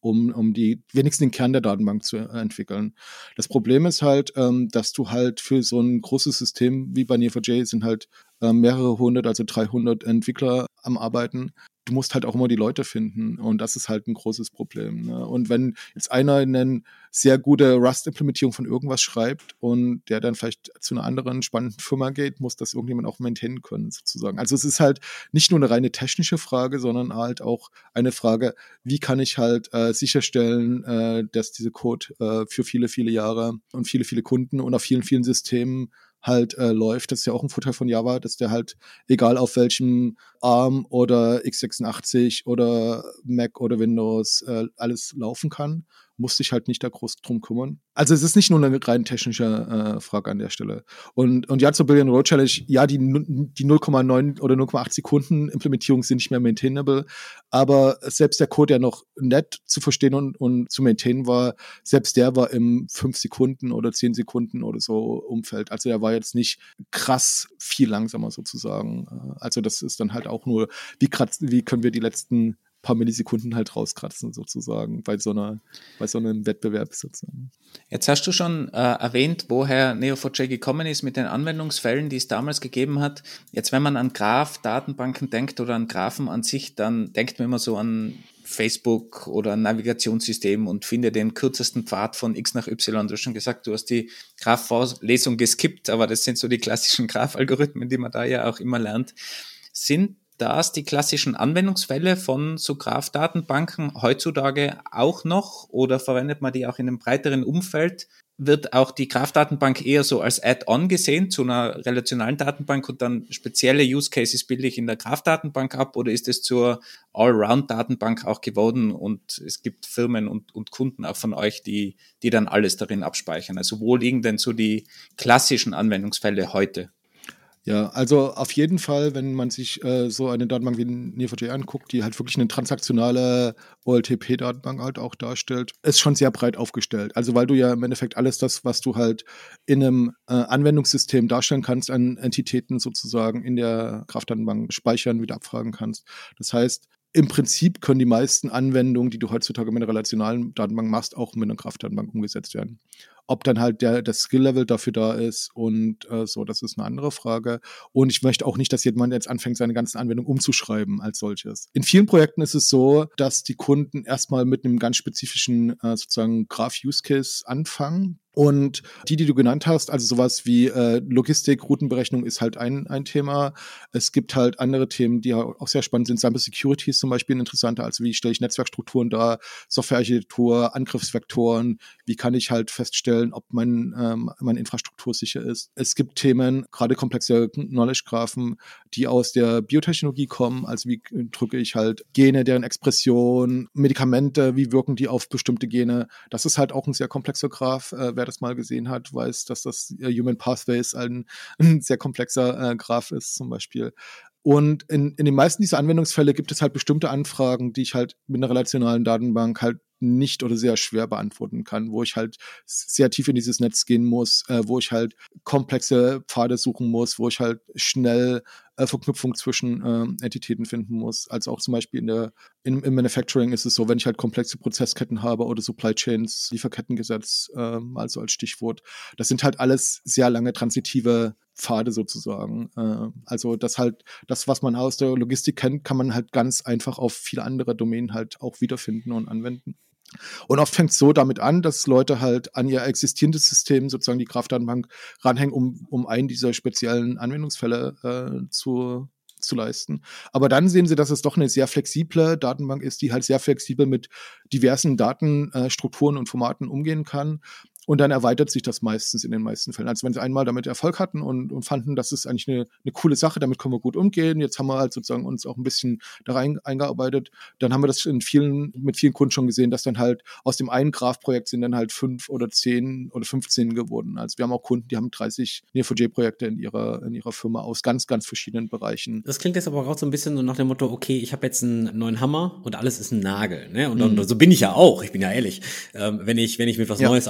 um, um die wenigstens den Kern der Datenbank zu entwickeln. Das Problem ist halt, ähm, dass du halt für so ein großes System wie bei N E O four j sind halt äh, mehrere hundert, also dreihundert Entwickler am Arbeiten. Du musst halt auch immer die Leute finden und das ist halt ein großes Problem. Ne? Und wenn jetzt einer eine sehr gute Rust-Implementierung von irgendwas schreibt und der dann vielleicht zu einer anderen spannenden Firma geht, muss das irgendjemand auch maintainen können, sozusagen. Also es ist halt nicht nur eine reine technische Frage, sondern halt auch eine Frage, wie kann ich halt äh, sicherstellen, äh, dass diese Code äh, für viele, viele Jahre und viele, viele Kunden und auf vielen, vielen Systemen halt äh, läuft. Das ist ja auch ein Vorteil von Java, dass der halt, egal auf welchem ARM oder x sechsundachtzig oder Mac oder Windows äh, alles laufen kann, muss sich halt nicht da groß drum kümmern. Also es ist nicht nur eine rein technische äh, Frage an der Stelle. Und, und ja, zur Billion Road Challenge, ja, die, die null Komma neun oder null Komma acht Sekunden Implementierung sind nicht mehr maintainable, aber selbst der Code, der noch nett zu verstehen und, und zu maintainen war, selbst der war im fünf Sekunden oder zehn Sekunden oder so Umfeld. Also der war jetzt nicht krass viel langsamer sozusagen. Also das ist dann halt auch nur, wie, kratz, wie können wir die letzten paar Millisekunden halt rauskratzen sozusagen bei so einer bei so einem Wettbewerb sozusagen. Jetzt hast du schon äh, erwähnt, woher N E O four j gekommen ist mit den Anwendungsfällen, die es damals gegeben hat. Jetzt, wenn man an Graph-Datenbanken denkt oder an Graphen an sich, dann denkt man immer so an Facebook oder ein Navigationssystem und finde den kürzesten Pfad von X nach Y. Du hast schon gesagt, du hast die Graph-Vorlesung geskippt, aber das sind so die klassischen Graph-Algorithmen, die man da ja auch immer lernt. Sind das die klassischen Anwendungsfälle von so Graph-Datenbanken heutzutage auch noch oder verwendet man die auch in einem breiteren Umfeld? Wird auch die Graph-Datenbank eher so als Add-on gesehen zu einer relationalen Datenbank und dann spezielle Use Cases bilde ich in der Graph-Datenbank ab oder ist es zur Allround-Datenbank auch geworden und es gibt Firmen und, und Kunden auch von euch, die, die dann alles darin abspeichern? Also wo liegen denn so die klassischen Anwendungsfälle heute? Ja, also auf jeden Fall, wenn man sich äh, so eine Datenbank wie N E O four j anguckt, die halt wirklich eine transaktionale O L T P-Datenbank halt auch darstellt, ist schon sehr breit aufgestellt. Also weil du ja im Endeffekt alles das, was du halt in einem äh, Anwendungssystem darstellen kannst, an Entitäten sozusagen in der Graph-Datenbank speichern, wieder abfragen kannst. Das heißt, im Prinzip können die meisten Anwendungen, die du heutzutage mit einer relationalen Datenbank machst, auch mit einer Graph-Datenbank umgesetzt werden. Ob dann halt der, das Skill-Level dafür da ist und äh, so, das ist eine andere Frage. Und ich möchte auch nicht, dass jemand jetzt anfängt, seine ganzen Anwendungen umzuschreiben als solches. In vielen Projekten ist es so, dass die Kunden erstmal mit einem ganz spezifischen äh, sozusagen Graph-Use-Case anfangen. Und die, die du genannt hast, also sowas wie äh, Logistik, Routenberechnung ist halt ein, ein Thema. Es gibt halt andere Themen, die auch sehr spannend sind. Cyber Security ist zum Beispiel ein interessanter. Also wie stelle ich Netzwerkstrukturen dar, Softwarearchitektur, Angriffsvektoren, wie kann ich halt feststellen, ob mein, ähm, meine Infrastruktur sicher ist. Es gibt Themen, gerade komplexe Knowledge-Graphen, die aus der Biotechnologie kommen. Also wie drücke ich halt Gene, deren Expression, Medikamente, wie wirken die auf bestimmte Gene. Das ist halt auch ein sehr komplexer Graph. Äh, wer das mal gesehen hat, weiß, dass das äh, Human Pathways ein, ein sehr komplexer äh, Graph ist zum Beispiel. Und in, in den meisten dieser Anwendungsfälle gibt es halt bestimmte Anfragen, die ich halt mit einer relationalen Datenbank halt nicht oder sehr schwer beantworten kann, wo ich halt sehr tief in dieses Netz gehen muss, äh, wo ich halt komplexe Pfade suchen muss, wo ich halt schnell äh, Verknüpfung zwischen äh, Entitäten finden muss. Also auch zum Beispiel in der, in, im Manufacturing ist es so, wenn ich halt komplexe Prozessketten habe oder Supply Chains, Lieferkettengesetz, äh, also als Stichwort. Das sind halt alles sehr lange transitive Pfade sozusagen. Äh, also das halt, das, was man aus der Logistik kennt, kann man halt ganz einfach auf viele andere Domänen halt auch wiederfinden und anwenden. Und oft fängt es so damit an, dass Leute halt an ihr existierendes System sozusagen die Graph-Datenbank ranhängen, um, um einen dieser speziellen Anwendungsfälle äh, zu, zu leisten. Aber dann sehen sie, dass es doch eine sehr flexible Datenbank ist, die halt sehr flexibel mit diversen Datenstrukturen äh, und Formaten umgehen kann. Und dann erweitert sich das meistens in den meisten Fällen. Also wenn sie einmal damit Erfolg hatten und, und fanden, das ist eigentlich eine, eine coole Sache, damit können wir gut umgehen. Jetzt haben wir halt sozusagen uns auch ein bisschen da rein eingearbeitet. Dann haben wir das in vielen, mit vielen Kunden schon gesehen, dass dann halt aus dem einen Graph-Projekt sind dann halt fünf oder zehn oder fünfzehn geworden. Also wir haben auch Kunden, die haben dreißig N E O four j-Projekte in ihrer, in ihrer Firma aus ganz, ganz verschiedenen Bereichen. Das klingt jetzt aber auch so ein bisschen so nach dem Motto, okay, ich habe jetzt einen neuen Hammer und alles ist ein Nagel. Ne? Und, Mhm. und so bin ich ja auch, ich bin ja ehrlich. Ähm, wenn ich, wenn ich mit was ja. Neues anfange,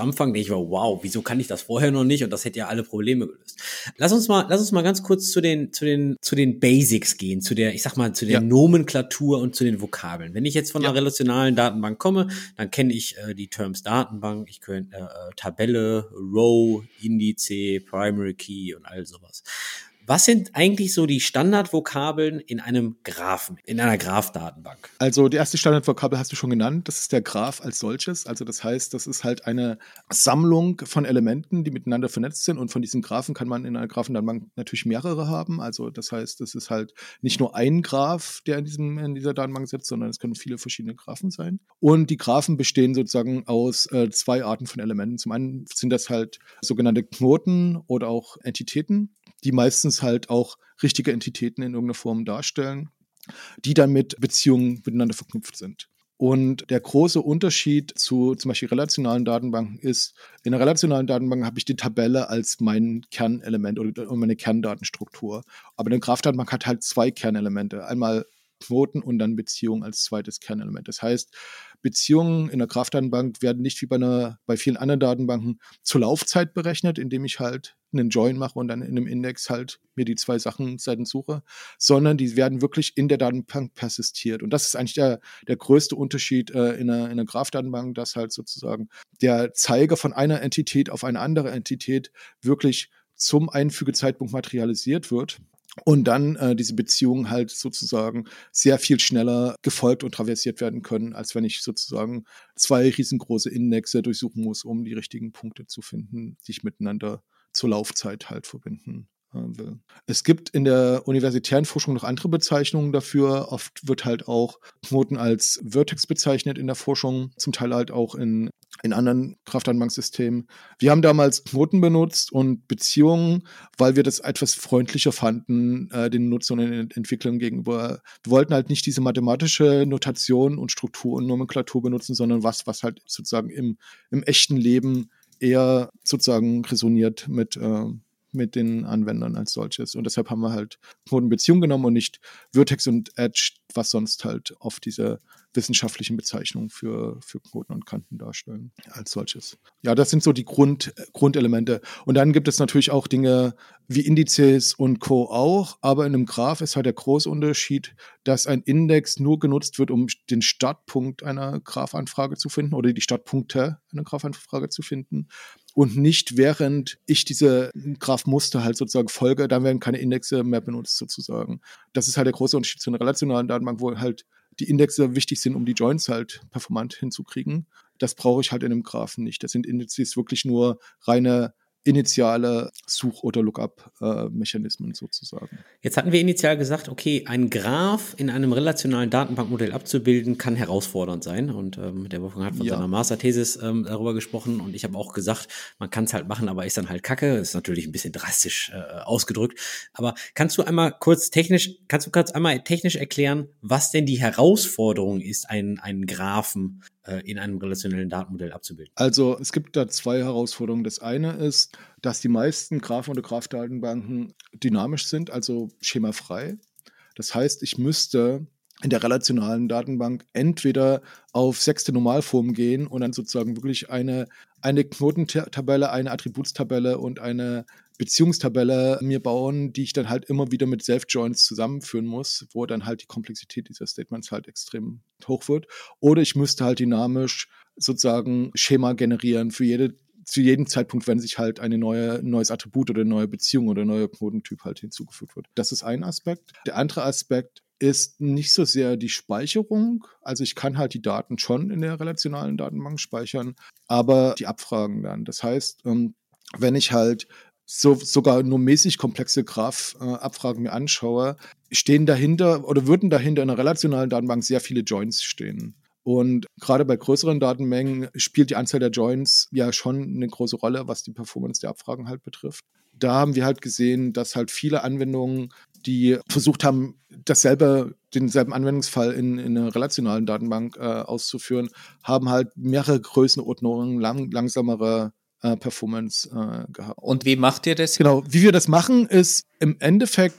denke ich mir, wow, wieso kann ich das vorher noch nicht? Und das hätte ja alle Probleme gelöst. Lass uns mal, lass uns mal ganz kurz zu den, zu den, zu den Basics gehen, zu der, ich sag mal, zu der ja. Nomenklatur und zu den Vokabeln. Wenn ich jetzt von ja. einer relationalen Datenbank komme, dann kenne ich äh, die Terms Datenbank, ich kenne äh, Tabelle, Row, Indice, Primary Key und all sowas. Was sind eigentlich so die Standardvokabeln in einem Graphen, in einer Graph-Datenbank? Also die erste Standardvokabel hast du schon genannt, das ist der Graph als solches. Also das heißt, das ist halt eine Sammlung von Elementen, die miteinander vernetzt sind, und von diesen Graphen kann man in einer Graphendatenbank natürlich mehrere haben. Also das heißt, das ist halt nicht nur ein Graph, der in, diesem, in dieser Datenbank sitzt, sondern es können viele verschiedene Graphen sein. Und die Graphen bestehen sozusagen aus äh, zwei Arten von Elementen. Zum einen sind das halt sogenannte Knoten oder auch Entitäten, die meistens halt auch richtige Entitäten in irgendeiner Form darstellen, die dann mit Beziehungen miteinander verknüpft sind. Und der große Unterschied zu zum Beispiel relationalen Datenbanken ist, in einer relationalen Datenbank habe ich die Tabelle als mein Kernelement oder meine Kerndatenstruktur. Aber eine Graph-Datenbank hat halt zwei Kernelemente. Einmal Knoten und dann Beziehungen als zweites Kernelement. Das heißt, Beziehungen in der Graph-Datenbank werden nicht wie bei, einer, bei vielen anderen Datenbanken zur Laufzeit berechnet, indem ich halt einen Join mache und dann in einem Index halt mir die zwei Sachen Seiten suche, sondern die werden wirklich in der Datenbank persistiert. Und das ist eigentlich der, der größte Unterschied äh, in einer, in einer Graph-Datenbank, dass halt sozusagen der Zeiger von einer Entität auf eine andere Entität wirklich zum Einfügezeitpunkt materialisiert wird. Und dann äh, diese Beziehungen halt sozusagen sehr viel schneller gefolgt und traversiert werden können, als wenn ich sozusagen zwei riesengroße Indexe durchsuchen muss, um die richtigen Punkte zu finden, die ich miteinander zur Laufzeit halt verbinden äh, will. Es gibt in der universitären Forschung noch andere Bezeichnungen dafür. Oft wird halt auch Knoten als Vertex bezeichnet in der Forschung, zum Teil halt auch in in anderen Graph-Datenbanksystemen. Wir haben damals Knoten benutzt und Beziehungen, weil wir das etwas freundlicher fanden, äh, den Nutzern und den Entwicklern gegenüber. Wir wollten halt nicht diese mathematische Notation und Struktur und Nomenklatur benutzen, sondern was, was halt sozusagen im, im echten Leben eher sozusagen resoniert mit, äh, mit den Anwendern als solches. Und deshalb haben wir halt Knotenbeziehung genommen und nicht Vertex und Edge, was sonst halt oft diese wissenschaftlichen Bezeichnungen für, für Knoten und Kanten darstellen als solches. Ja, das sind so die Grund, Grundelemente. Und dann gibt es natürlich auch Dinge wie Indizes und Co. auch, aber in einem Graph ist halt der große Unterschied, dass ein Index nur genutzt wird, um den Startpunkt einer Graphanfrage zu finden oder die Startpunkte einer Graphanfrage zu finden. Und nicht während ich diese Graphmuster halt sozusagen folge, dann werden keine Indexe mehr benutzt sozusagen. Das ist halt der große Unterschied zu einer relationalen Datenbank, wo halt die Indexe wichtig sind, um die Joins halt performant hinzukriegen. Das brauche ich halt in einem Graphen nicht. Das sind Indizes wirklich nur reine initiale Such- oder Lookup-Mechanismen sozusagen. Jetzt hatten wir initial gesagt, okay, ein Graph in einem relationalen Datenbankmodell abzubilden, kann herausfordernd sein. Und ähm, der Wolfgang hat von ja. seiner Masterthesis ähm, darüber gesprochen. Und ich habe auch gesagt, man kann es halt machen, aber ist dann halt Kacke. Das ist natürlich ein bisschen drastisch äh, ausgedrückt. Aber kannst du einmal kurz technisch, kannst du kurz einmal technisch erklären, was denn die Herausforderung ist, einen, einen Graphen in einem relationellen Datenmodell abzubilden? Also es gibt da zwei Herausforderungen. Das eine ist, dass die meisten Graphen oder Graph-Datenbanken dynamisch sind, also schemafrei. Das heißt, ich müsste in der relationalen Datenbank entweder auf sechste Normalform gehen und dann sozusagen wirklich eine, eine Knotentabelle, eine Attributstabelle und eine Beziehungstabelle mir bauen, die ich dann halt immer wieder mit Self-Joins zusammenführen muss, wo dann halt die Komplexität dieser Statements halt extrem hoch wird. Oder ich müsste halt dynamisch sozusagen Schema generieren für jede zu jedem Zeitpunkt, wenn sich halt eine neue, ein neues Attribut oder eine neue Beziehung oder ein neuer Knotentyp halt hinzugefügt wird. Das ist ein Aspekt. Der andere Aspekt ist nicht so sehr die Speicherung. Also ich kann halt die Daten schon in der relationalen Datenbank speichern, aber die Abfragen dann. Das heißt, wenn ich halt so sogar nur mäßig komplexe Graph-Abfragen mir anschaue, stehen dahinter oder würden dahinter in einer relationalen Datenbank sehr viele Joins stehen. Und gerade bei größeren Datenmengen spielt die Anzahl der Joins ja schon eine große Rolle, was die Performance der Abfragen halt betrifft. Da haben wir halt gesehen, dass halt viele Anwendungen, die versucht haben, dasselbe, denselben Anwendungsfall in, in einer relationalen Datenbank äh, auszuführen, haben halt mehrere Größenordnungen, lang, langsamere äh, Performance äh, gehabt. Und wie macht ihr das? Genau, wie wir das machen, ist im Endeffekt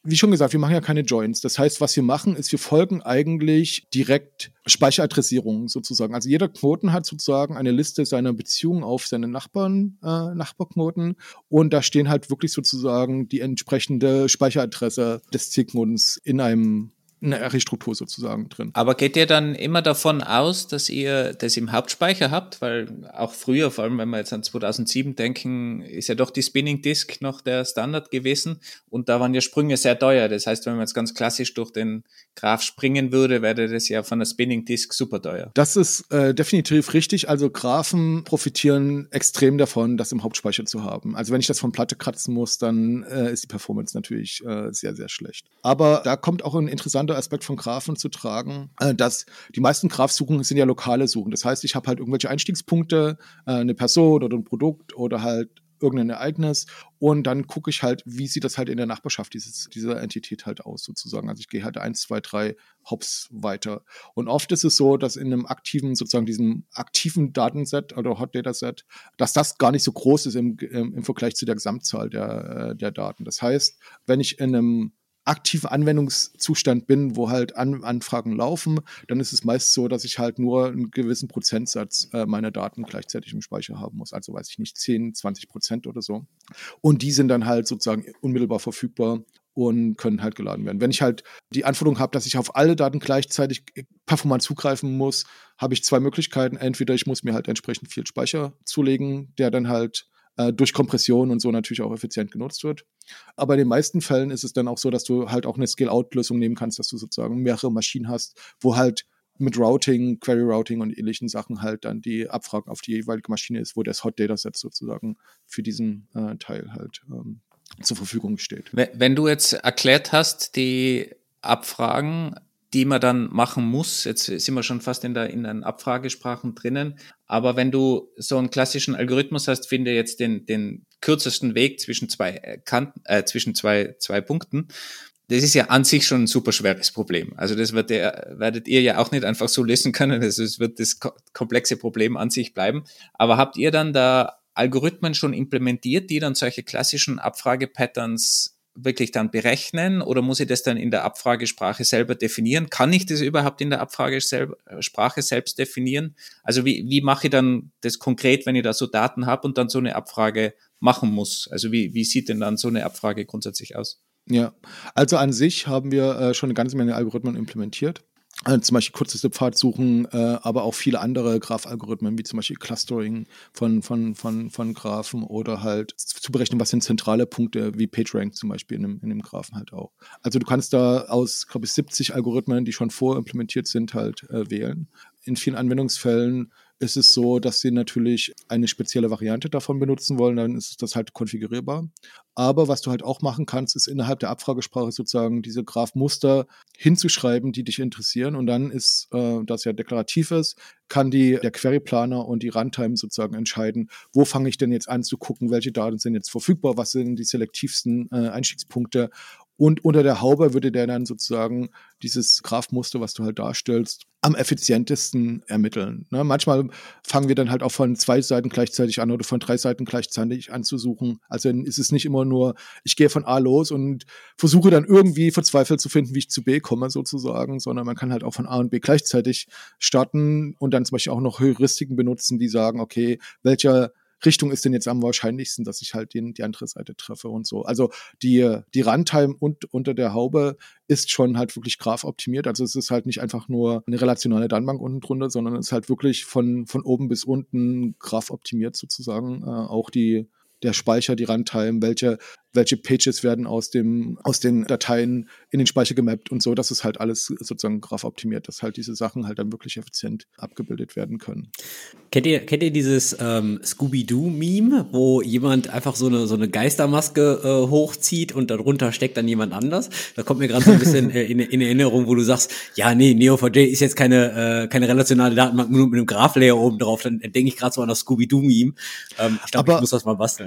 wie schon gesagt, wir machen ja keine Joins. Das heißt, was wir machen, ist, wir folgen eigentlich direkt Speicheradressierungen sozusagen. Also jeder Knoten hat sozusagen eine Liste seiner Beziehungen auf seine Nachbarn, äh, Nachbarknoten und da stehen halt wirklich sozusagen die entsprechende Speicheradresse des Zielknotens in einem eine Array-Struktur sozusagen drin. Aber geht ihr dann immer davon aus, dass ihr das im Hauptspeicher habt? Weil auch früher, vor allem wenn wir jetzt an zweitausendsieben denken, ist ja doch die Spinning Disk noch der Standard gewesen und da waren ja Sprünge sehr teuer. Das heißt, wenn man jetzt ganz klassisch durch den Graph springen würde, wäre das ja von der Spinning Disk super teuer. Das ist äh, definitiv richtig. Also Graphen profitieren extrem davon, das im Hauptspeicher zu haben. Also wenn ich das von Platte kratzen muss, dann äh, ist die Performance natürlich äh, sehr, sehr schlecht. Aber da kommt auch ein interessanter Aspekt von Graphen zu tragen, äh, dass die meisten Graphsuchen sind ja lokale Suchen. Das heißt, ich habe halt irgendwelche Einstiegspunkte, äh, eine Person oder ein Produkt oder halt irgendein Ereignis und dann gucke ich halt, wie sieht das halt in der Nachbarschaft dieses, dieser Entität halt aus sozusagen. Also ich gehe halt eins, zwei, drei Hops weiter. Und oft ist es so, dass in einem aktiven, sozusagen diesem aktiven Datenset oder Hot Data Set, dass das gar nicht so groß ist im, im, im Vergleich zu der Gesamtzahl der, der Daten. Das heißt, wenn ich in einem aktiven Anwendungszustand bin, wo halt An- Anfragen laufen, dann ist es meist so, dass ich halt nur einen gewissen Prozentsatz äh, meiner Daten gleichzeitig im Speicher haben muss. Also weiß ich nicht, zehn, zwanzig Prozent oder so. Und die sind dann halt sozusagen unmittelbar verfügbar und können halt geladen werden. Wenn ich halt die Anforderung habe, dass ich auf alle Daten gleichzeitig performant zugreifen muss, habe ich zwei Möglichkeiten. Entweder ich muss mir halt entsprechend viel Speicher zulegen, der dann halt durch Kompression und so natürlich auch effizient genutzt wird. Aber in den meisten Fällen ist es dann auch so, dass du halt auch eine Scale-Out-Lösung nehmen kannst, dass du sozusagen mehrere Maschinen hast, wo halt mit Routing, Query-Routing und ähnlichen Sachen halt dann die Abfrage auf die jeweilige Maschine ist, wo das Hot-Data-Set sozusagen für diesen äh, Teil halt ähm, zur Verfügung steht. Wenn du jetzt erklärt hast, die Abfragen, die man dann machen muss, jetzt sind wir schon fast in der in den Abfragesprachen drinnen, aber wenn du so einen klassischen Algorithmus hast, finde jetzt den den kürzesten Weg zwischen zwei Kanten, äh, zwischen zwei zwei Punkten. Das ist ja an sich schon ein super schweres Problem. Also das wird der, werdet ihr ja auch nicht einfach so lösen können. Also es wird das komplexe Problem an sich bleiben. Aber habt ihr dann da Algorithmen schon implementiert, die dann solche klassischen Abfragepatterns wirklich dann berechnen oder muss ich das dann in der Abfragesprache selber definieren? Kann ich das überhaupt in der Abfragesprache selbst definieren? Also wie, wie mache ich dann das konkret, wenn ich da so Daten habe und dann so eine Abfrage machen muss? Also wie, wie sieht denn dann so eine Abfrage grundsätzlich aus? Ja, also an sich haben wir äh, schon eine ganze Menge Algorithmen implementiert. Also zum Beispiel kürzeste Pfadsuchen, äh, aber auch viele andere Graph-Algorithmen, wie zum Beispiel Clustering von, von, von, von Graphen oder halt zu berechnen, was sind zentrale Punkte, wie PageRank zum Beispiel in dem, in dem Graphen halt auch. Also du kannst da aus, glaube ich, siebzig Algorithmen, die schon vorimplementiert sind, halt äh, wählen. In vielen Anwendungsfällen ist es so, dass sie natürlich eine spezielle Variante davon benutzen wollen, dann ist das halt konfigurierbar. Aber was du halt auch machen kannst, ist innerhalb der Abfragesprache sozusagen diese Graph-Muster hinzuschreiben, die dich interessieren. Und dann ist, äh, das ja deklarativ ist, kann die, der Query-Planer und die Runtime sozusagen entscheiden, wo fange ich denn jetzt an zu gucken, welche Daten sind jetzt verfügbar, was sind die selektivsten äh, Einstiegspunkte. Und unter der Haube würde der dann sozusagen dieses Graph-Muster, was du halt darstellst, am effizientesten ermitteln. Ne? Manchmal fangen wir dann halt auch von zwei Seiten gleichzeitig an oder von drei Seiten gleichzeitig an zu suchen. Also dann ist es nicht immer nur, ich gehe von A los und versuche dann irgendwie verzweifelt zu finden, wie ich zu B komme sozusagen, sondern man kann halt auch von A und B gleichzeitig starten und dann zum Beispiel auch noch Heuristiken benutzen, die sagen, okay, welcher Richtung ist denn jetzt am wahrscheinlichsten, dass ich halt den, die andere Seite treffe und so. Also die, die Runtime und unter der Haube ist schon halt wirklich graph optimiert. Also es ist halt nicht einfach nur eine relationale Datenbank unten drunter, sondern es ist halt wirklich von, von oben bis unten graph optimiert sozusagen. Äh, auch die, der Speicher, die Runtime, welche, welche Pages werden aus dem, aus den Dateien in den Speicher gemappt und so. Das ist halt alles sozusagen graph optimiert, dass halt diese Sachen halt dann wirklich effizient abgebildet werden können. Kennt ihr, kennt ihr dieses ähm, Scooby-Doo-Meme, wo jemand einfach so eine, so eine Geistermaske äh, hochzieht und darunter steckt dann jemand anders? Da kommt mir gerade so ein bisschen äh, in, in Erinnerung, wo du sagst, ja, nee, N E O vier j ist jetzt keine, äh, keine relationale Datenbank, nur mit einem Graph-Layer oben drauf. Dann denke ich gerade so an das Scooby-Doo-Meme. Ähm, ich glaube, ich muss das mal basteln.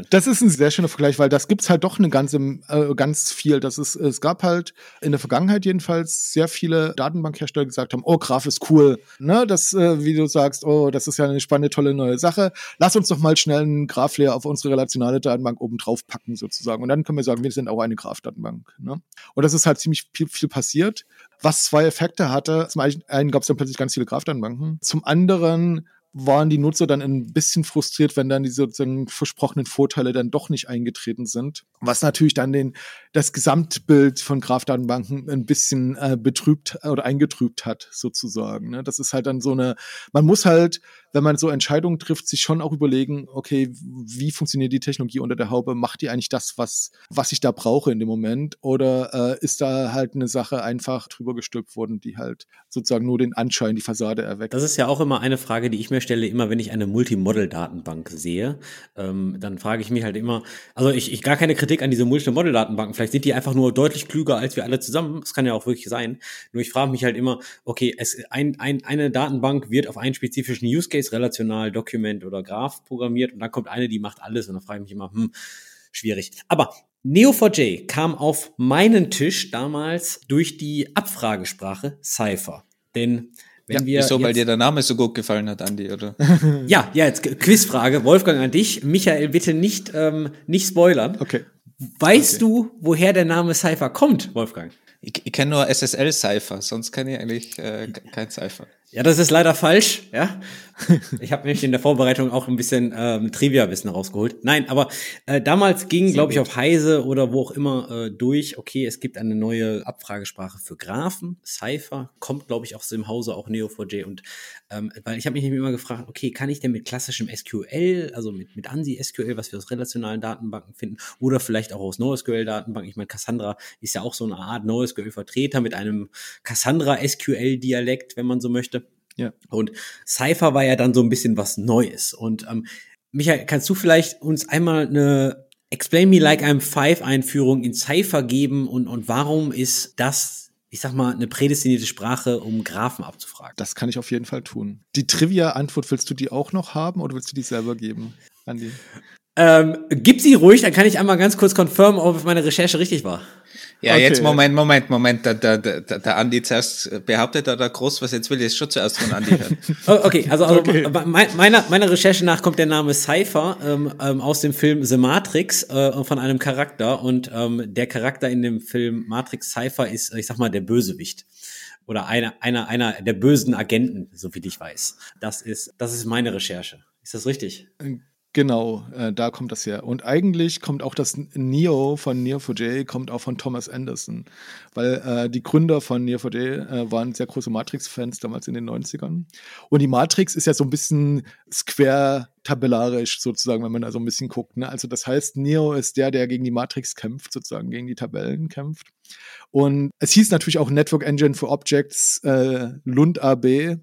Das ist ein sehr schöner Vergleich, weil das gibt's halt doch eine ganze, äh, ganz viel. Das ist, es gab halt in der Vergangenheit jedenfalls sehr viele Datenbankhersteller, die gesagt haben, oh, Graph ist cool, ne, das, äh, wie du sagst, oh, das ist ja eine spannende, tolle neue Sache. Lass uns doch mal schnell einen Graph-Layer auf unsere relationale Datenbank oben drauf packen sozusagen. Und dann können wir sagen, wir sind auch eine Graph-Datenbank. Ne? Und das ist halt ziemlich viel, viel passiert, was zwei Effekte hatte. Zum einen gab es dann plötzlich ganz viele Graph-Datenbanken. Zum anderen waren die Nutzer dann ein bisschen frustriert, wenn dann diese sozusagen versprochenen Vorteile dann doch nicht eingetreten sind. Was natürlich dann den, das Gesamtbild von Graph-Datenbanken ein bisschen äh, betrübt oder eingetrübt hat, sozusagen. Ne? Das ist halt dann so eine, man muss halt, wenn man so Entscheidungen trifft, sich schon auch überlegen, okay, wie funktioniert die Technologie unter der Haube? Macht die eigentlich das, was, was ich da brauche in dem Moment? Oder äh, ist da halt eine Sache einfach drüber gestülpt worden, die halt sozusagen nur den Anschein, die Fassade erweckt? Das ist ja auch immer eine Frage, die ich mir stelle, immer wenn ich eine Multimodel-Datenbank sehe, ähm, dann frage ich mich halt immer, also ich, ich gar keine Kritik an diese Multimodel-Datenbanken, vielleicht sind die einfach nur deutlich klüger als wir alle zusammen, das kann ja auch wirklich sein, nur ich frage mich halt immer, okay, es, ein, ein, eine Datenbank wird auf einen spezifischen Use Case, relational, Document oder Graph programmiert und dann kommt eine, die macht alles und dann frage ich mich immer, hm, schwierig. Aber N E O four j kam auf meinen Tisch damals durch die Abfragesprache Cypher, denn wenn ja, wir wieso, weil jetzt, dir der Name so gut gefallen hat, Andi, oder? ja, ja, jetzt Quizfrage, Wolfgang an dich. Michael, bitte nicht, ähm, nicht spoilern. Okay. Weißt okay. du, woher der Name Cypher kommt, Wolfgang? Ich, ich kenne nur S S L-Cypher, sonst kenne ich eigentlich äh, kein Cypher. Ja, das ist leider falsch, ja. Ich habe nämlich in der Vorbereitung auch ein bisschen ähm, Trivia-Wissen rausgeholt. Nein, aber äh, damals ging, glaube ich, auf Heise oder wo auch immer äh, durch, okay, es gibt eine neue Abfragesprache für Graphen, Cypher, kommt, glaube ich, aus dem Hause auch N E O four j und ähm, weil ich habe mich nämlich immer gefragt, okay, kann ich denn mit klassischem S Q L, also mit, mit ANSI S Q L, was wir aus relationalen Datenbanken finden, oder vielleicht auch aus NoSQL-Datenbanken, ich meine, Cassandra ist ja auch so eine Art NoSQL-Vertreter mit einem Cassandra-S Q L-Dialekt, wenn man so möchte. Ja. Und Cypher war ja dann so ein bisschen was Neues. Und ähm, Michael, kannst du vielleicht uns einmal eine Explain Me Like I'm Five Einführung in Cypher geben und, und warum ist das, ich sag mal, eine prädestinierte Sprache, um Graphen abzufragen? Das kann ich auf jeden Fall tun. Die Trivia-Antwort, willst du die auch noch haben oder willst du die selber geben, Andi? Ähm, gib sie ruhig, dann kann ich einmal ganz kurz confirmen, ob meine Recherche richtig war. Ja, okay. Jetzt Moment, Moment, Moment. Der, der, der, der Andi zuerst behauptet da groß, was jetzt will ich jetzt schon zuerst von Andi hören. Okay, also, also okay. meiner, meiner Recherche nach kommt der Name Cypher ähm, ähm, aus dem Film The Matrix äh, von einem Charakter und ähm, der Charakter in dem Film Matrix Cypher ist, ich sag mal, der Bösewicht. Oder einer, einer, einer der bösen Agenten, so viel ich weiß. Das ist, das ist meine Recherche. Ist das richtig? Genau, äh, da kommt das her. Und eigentlich kommt auch das Neo von N E O four j kommt auch von Thomas Anderson, weil äh, die Gründer von N E O four j äh, waren sehr große Matrix-Fans damals in den neunzigern. Und die Matrix ist ja so ein bisschen square tabellarisch sozusagen, wenn man da so ein bisschen guckt. Ne? Also das heißt, Neo ist der, der gegen die Matrix kämpft, sozusagen gegen die Tabellen kämpft. Und es hieß natürlich auch Network Engine for Objects, äh, Lund A B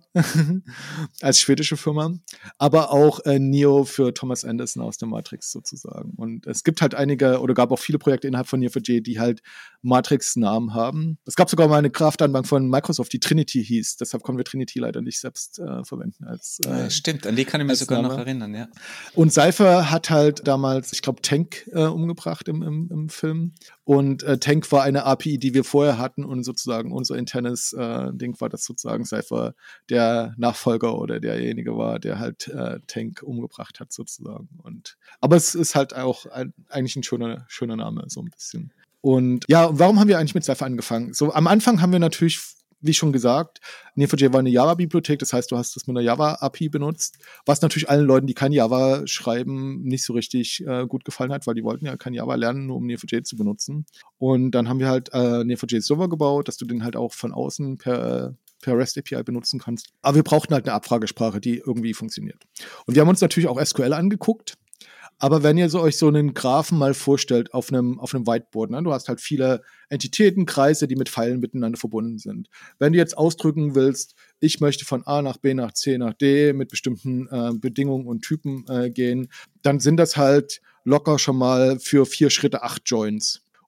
als schwedische Firma, aber auch äh, Neo für Thomas Anderson aus der Matrix sozusagen. Und es gibt halt einige, oder gab auch viele Projekte innerhalb von N E O four j, die halt Matrix-Namen haben. Es gab sogar mal eine Graph-Datenbank von Microsoft, die Trinity hieß. Deshalb konnten wir Trinity leider nicht selbst äh, verwenden. Als, äh, Stimmt, an die kann ich mir sogar Name. noch erinnern, ja. Und Cypher hat halt damals, ich glaube, Tank äh, umgebracht im, im, im Film. Und äh, Tank war eine A P I, die wir vorher hatten und sozusagen unser internes äh, Ding war, dass sozusagen Cypher der Nachfolger oder derjenige war, der halt äh, Tank umgebracht hat sozusagen. Und aber es ist halt auch ein, eigentlich ein schöner, schöner Name, so ein bisschen. Und ja, warum haben wir eigentlich mit Cypher angefangen? So am Anfang haben wir natürlich, wie schon gesagt, N E O four j war eine Java-Bibliothek, das heißt, du hast das mit einer Java-A P I benutzt, was natürlich allen Leuten, die kein Java schreiben, nicht so richtig äh, gut gefallen hat, weil die wollten ja kein Java lernen, nur um N E O four j zu benutzen. Und dann haben wir halt äh, N E O four j-Server gebaut, dass du den halt auch von außen per per REST A P I benutzen kannst. Aber wir brauchten halt eine Abfragesprache, die irgendwie funktioniert. Und wir haben uns natürlich auch S Q L angeguckt. Aber wenn ihr so euch so einen Graphen mal vorstellt auf einem, auf einem Whiteboard, ne? Du hast halt viele Entitäten, Kreise, die mit Pfeilen miteinander verbunden sind. Wenn du jetzt ausdrücken willst, ich möchte von A nach B nach C nach D mit bestimmten äh, Bedingungen und Typen äh, gehen, dann sind das halt locker schon mal für vier Schritte acht Joins.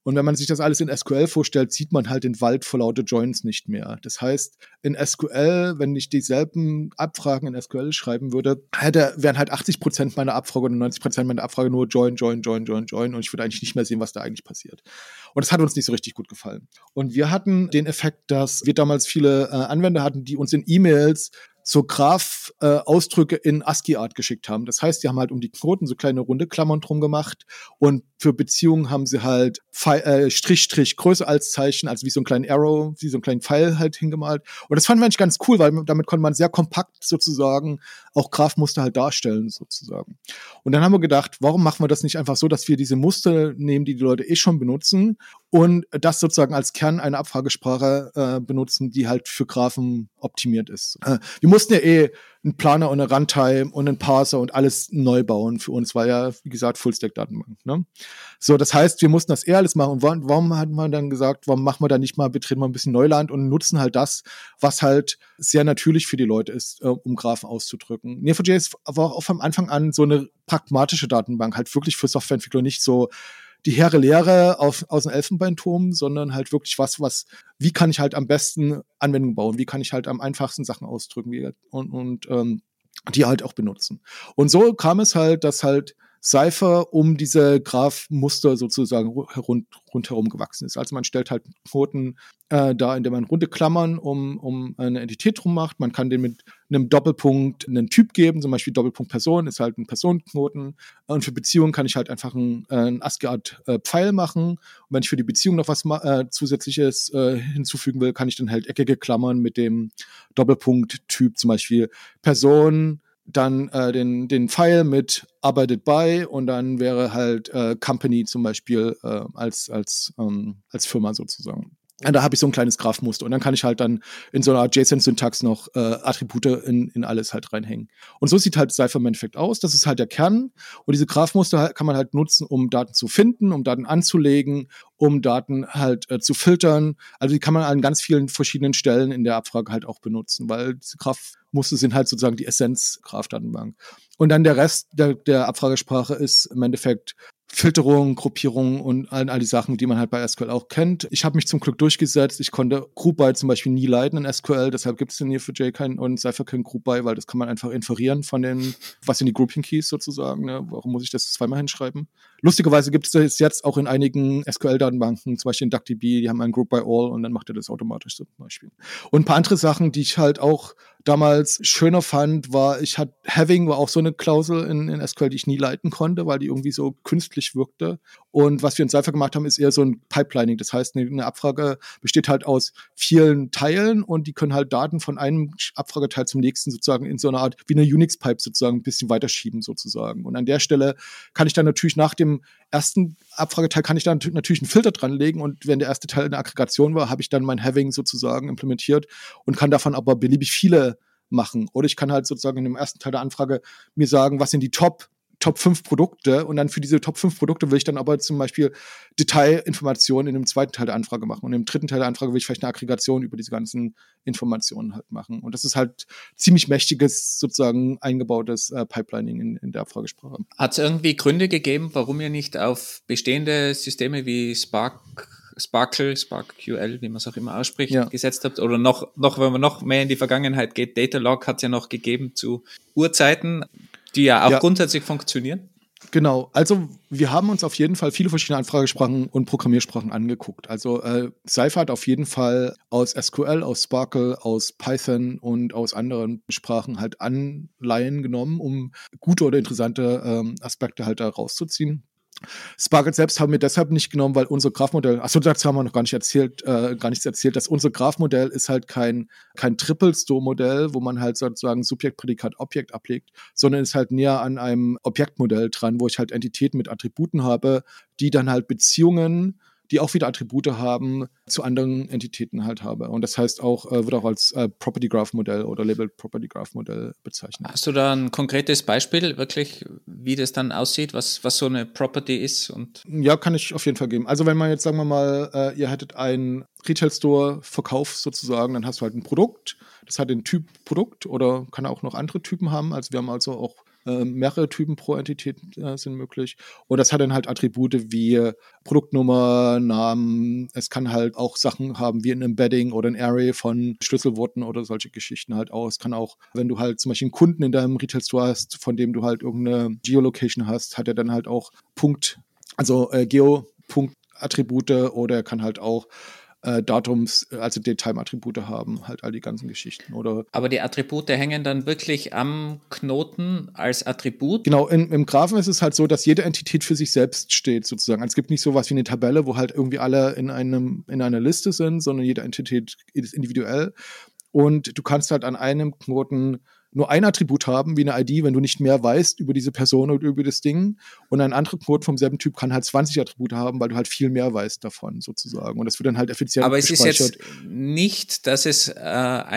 Und wenn man sich das alles in S Q L vorstellt, sieht man halt den Wald vor lauter Joins nicht mehr. Das heißt, in S Q L, wenn ich dieselben Abfragen in S Q L schreiben würde, hätte, wären halt achtzig Prozent meiner Abfrage oder neunzig Prozent meiner Abfrage nur Join, Join, Join, Join, Join und ich würde eigentlich nicht mehr sehen, was da eigentlich passiert. Und das hat uns nicht so richtig gut gefallen. Und wir hatten den Effekt, dass wir damals viele äh, Anwender hatten, die uns in E-Mails so Graph-Ausdrücke äh, in ASCII-Art geschickt haben. Das heißt, die haben halt um die Knoten so kleine runde Klammern drum gemacht und für Beziehungen haben sie halt Pfeil, äh, Strich, Strich, größer als Zeichen, also wie so einen kleinen Arrow, wie so einen kleinen Pfeil halt hingemalt. Und das fanden wir eigentlich ganz cool, weil damit konnte man sehr kompakt sozusagen auch Graph-Muster halt darstellen sozusagen. Und dann haben wir gedacht, warum machen wir das nicht einfach so, dass wir diese Muster nehmen, die die Leute eh schon benutzen und das sozusagen als Kern einer Abfragesprache äh, benutzen, die halt für Graphen optimiert ist. Äh, wir mussten ja eh einen Planer und eine Runtime und einen Parser und alles neu bauen für uns, war ja, wie gesagt, Full-Stack-Datenbank. Ne? So, das heißt, wir mussten das eh alles machen. Und warum, warum hat man dann gesagt, warum machen wir da nicht mal, betreten wir ein bisschen Neuland und nutzen halt das, was halt sehr natürlich für die Leute ist, äh, um Graphen auszudrücken. N E O four j war auch von Anfang an so eine pragmatische Datenbank, halt wirklich für Softwareentwickler, nicht so die hehre Lehre auf, aus dem Elfenbeinturm, sondern halt wirklich was, was, wie kann ich halt am besten Anwendungen bauen, wie kann ich halt am einfachsten Sachen ausdrücken wie, und, und ähm, die halt auch benutzen. Und so kam es halt, dass halt Cypher um diese Graph-Muster sozusagen rund, rundherum gewachsen ist. Also man stellt halt Knoten äh, da, indem man runde Klammern um, um eine Entität drum macht. Man kann den mit einem Doppelpunkt einen Typ geben, zum Beispiel Doppelpunkt Person ist halt ein Personenknoten. Und für Beziehungen kann ich halt einfach einen, äh, einen ASCII-Art-Pfeil machen. Und wenn ich für die Beziehung noch was äh, Zusätzliches äh, hinzufügen will, kann ich dann halt eckige Klammern mit dem Doppelpunkt-Typ, zum Beispiel Person, dann äh, den, den Pfeil mit arbeitet by und dann wäre halt äh, Company zum Beispiel äh, als, als, ähm, als Firma sozusagen. Und da habe ich so ein kleines Graph-Muster und dann kann ich halt dann in so einer Art JSON-Syntax noch äh, Attribute in, in alles halt reinhängen. Und so sieht halt Cypher im Endeffekt aus. Das ist halt der Kern. Und diese Graph-Muster kann man halt nutzen, um Daten zu finden, um Daten anzulegen, um Daten halt äh, zu filtern. Also die kann man an ganz vielen verschiedenen Stellen in der Abfrage halt auch benutzen, weil diese Graph-Muster sind halt sozusagen die Essenz-Graph-Datenbank. Und dann der Rest der, der Abfragesprache ist im Endeffekt Filterung, Gruppierung und all, all die Sachen, die man halt bei S Q L auch kennt. Ich habe mich zum Glück durchgesetzt. Ich konnte Group by zum Beispiel nie leiten in S Q L, deshalb gibt es in N E O four j kein und Cypher kein Group by, weil das kann man einfach inferieren von den, was sind die Grouping Keys sozusagen. Ne? Warum muss ich das zweimal hinschreiben? Lustigerweise gibt es das jetzt auch in einigen S Q L-Datenbanken, zum Beispiel in DuckDB, die haben ein Group by all und dann macht er das automatisch so zum Beispiel. Und ein paar andere Sachen, die ich halt auch damals schöner fand, war, ich hatte, Having war auch so eine Klausel in, in S Q L, die ich nie leiten konnte, weil die irgendwie so künstlich wirkte. Und was wir in Cypher gemacht haben, ist eher so ein Pipelining. Das heißt, eine, eine Abfrage besteht halt aus vielen Teilen und die können halt Daten von einem Abfrageteil zum nächsten sozusagen in so einer Art, wie eine Unix-Pipe sozusagen ein bisschen weiterschieben sozusagen. Und an der Stelle kann ich dann natürlich nach dem ersten Abfrageteil kann ich dann natürlich einen Filter dran legen und wenn der erste Teil eine Aggregation war, habe ich dann mein Having sozusagen implementiert und kann davon aber beliebig viele machen. Oder ich kann halt sozusagen in dem ersten Teil der Anfrage mir sagen, was sind die Top Top fünf Produkte und dann für diese Top fünf Produkte will ich dann aber zum Beispiel Detailinformationen in dem zweiten Teil der Anfrage machen und im dritten Teil der Anfrage will ich vielleicht eine Aggregation über diese ganzen Informationen halt machen. Und das ist halt ziemlich mächtiges, sozusagen eingebautes äh, Pipelining in, in der Abfragesprache. Hat es irgendwie Gründe gegeben, warum ihr nicht auf bestehende Systeme wie Spark Sparkle, SparkQL, wie man es auch immer ausspricht, ja. gesetzt habt? Oder noch, noch, wenn man noch mehr in die Vergangenheit geht, Datalog hat es ja noch gegeben zu Urzeiten, die ja auch ja. grundsätzlich funktionieren. Genau, also wir haben uns auf jeden Fall viele verschiedene Anfragesprachen und Programmiersprachen angeguckt. Also äh, Cypher hat auf jeden Fall aus S Q L, aus Sparkle, aus Python und aus anderen Sprachen halt Anleihen genommen, um gute oder interessante ähm, Aspekte halt da rauszuziehen. Sparkle selbst haben wir deshalb nicht genommen, weil unser Graphmodell, achso, dazu haben wir noch gar nicht erzählt, äh, gar nichts erzählt, dass unser Graphmodell ist halt kein, kein Triple-Store-Modell, wo man halt sozusagen Subjekt, Prädikat, Objekt ablegt, sondern ist halt näher an einem Objektmodell dran, wo ich halt Entitäten mit Attributen habe, die dann halt Beziehungen, die auch wieder Attribute haben, zu anderen Entitäten halt habe. Und das heißt auch, äh, wird auch als äh, Property Graph Modell oder Labeled Property Graph Modell bezeichnet. Hast du da ein konkretes Beispiel, wirklich, wie das dann aussieht, was, was so eine Property ist? Und ja, kann ich auf jeden Fall geben. Also wenn man jetzt, sagen wir mal, äh, ihr hättet einen Retail-Store-Verkauf sozusagen, dann hast du halt ein Produkt, das hat den Typ Produkt oder kann auch noch andere Typen haben. Also wir haben also auch äh, mehrere Typen pro Entität äh, sind möglich. Und das hat dann halt Attribute wie Produktnummer, Namen. Es kann halt auch Sachen haben wie ein Embedding oder ein Array von Schlüsselworten oder solche Geschichten halt auch. Es kann auch, wenn du halt zum Beispiel einen Kunden in deinem Retail Store hast, von dem du halt irgendeine Geolocation hast, hat er dann halt auch Punkt, also äh, Geo-Punkt-Attribute oder er kann halt auch äh, Datums, also Daytime-Attribute haben, halt all die ganzen Geschichten. Oder Aber die Attribute hängen dann wirklich am Knoten als Attribut? Genau, in, im Graphen ist es halt so, dass jede Entität für sich selbst steht sozusagen. Also es gibt nicht sowas wie eine Tabelle, wo halt irgendwie alle in einem in einer Liste sind, sondern jede Entität ist individuell. Und du kannst halt an einem Knoten nur ein Attribut haben, wie eine I D, wenn du nicht mehr weißt über diese Person oder über das Ding. Und ein anderer Knoten vom selben Typ kann halt zwanzig Attribute haben, weil du halt viel mehr weißt davon sozusagen. Und das wird dann halt effizient Aber es gespeichert. ist jetzt nicht, dass es äh,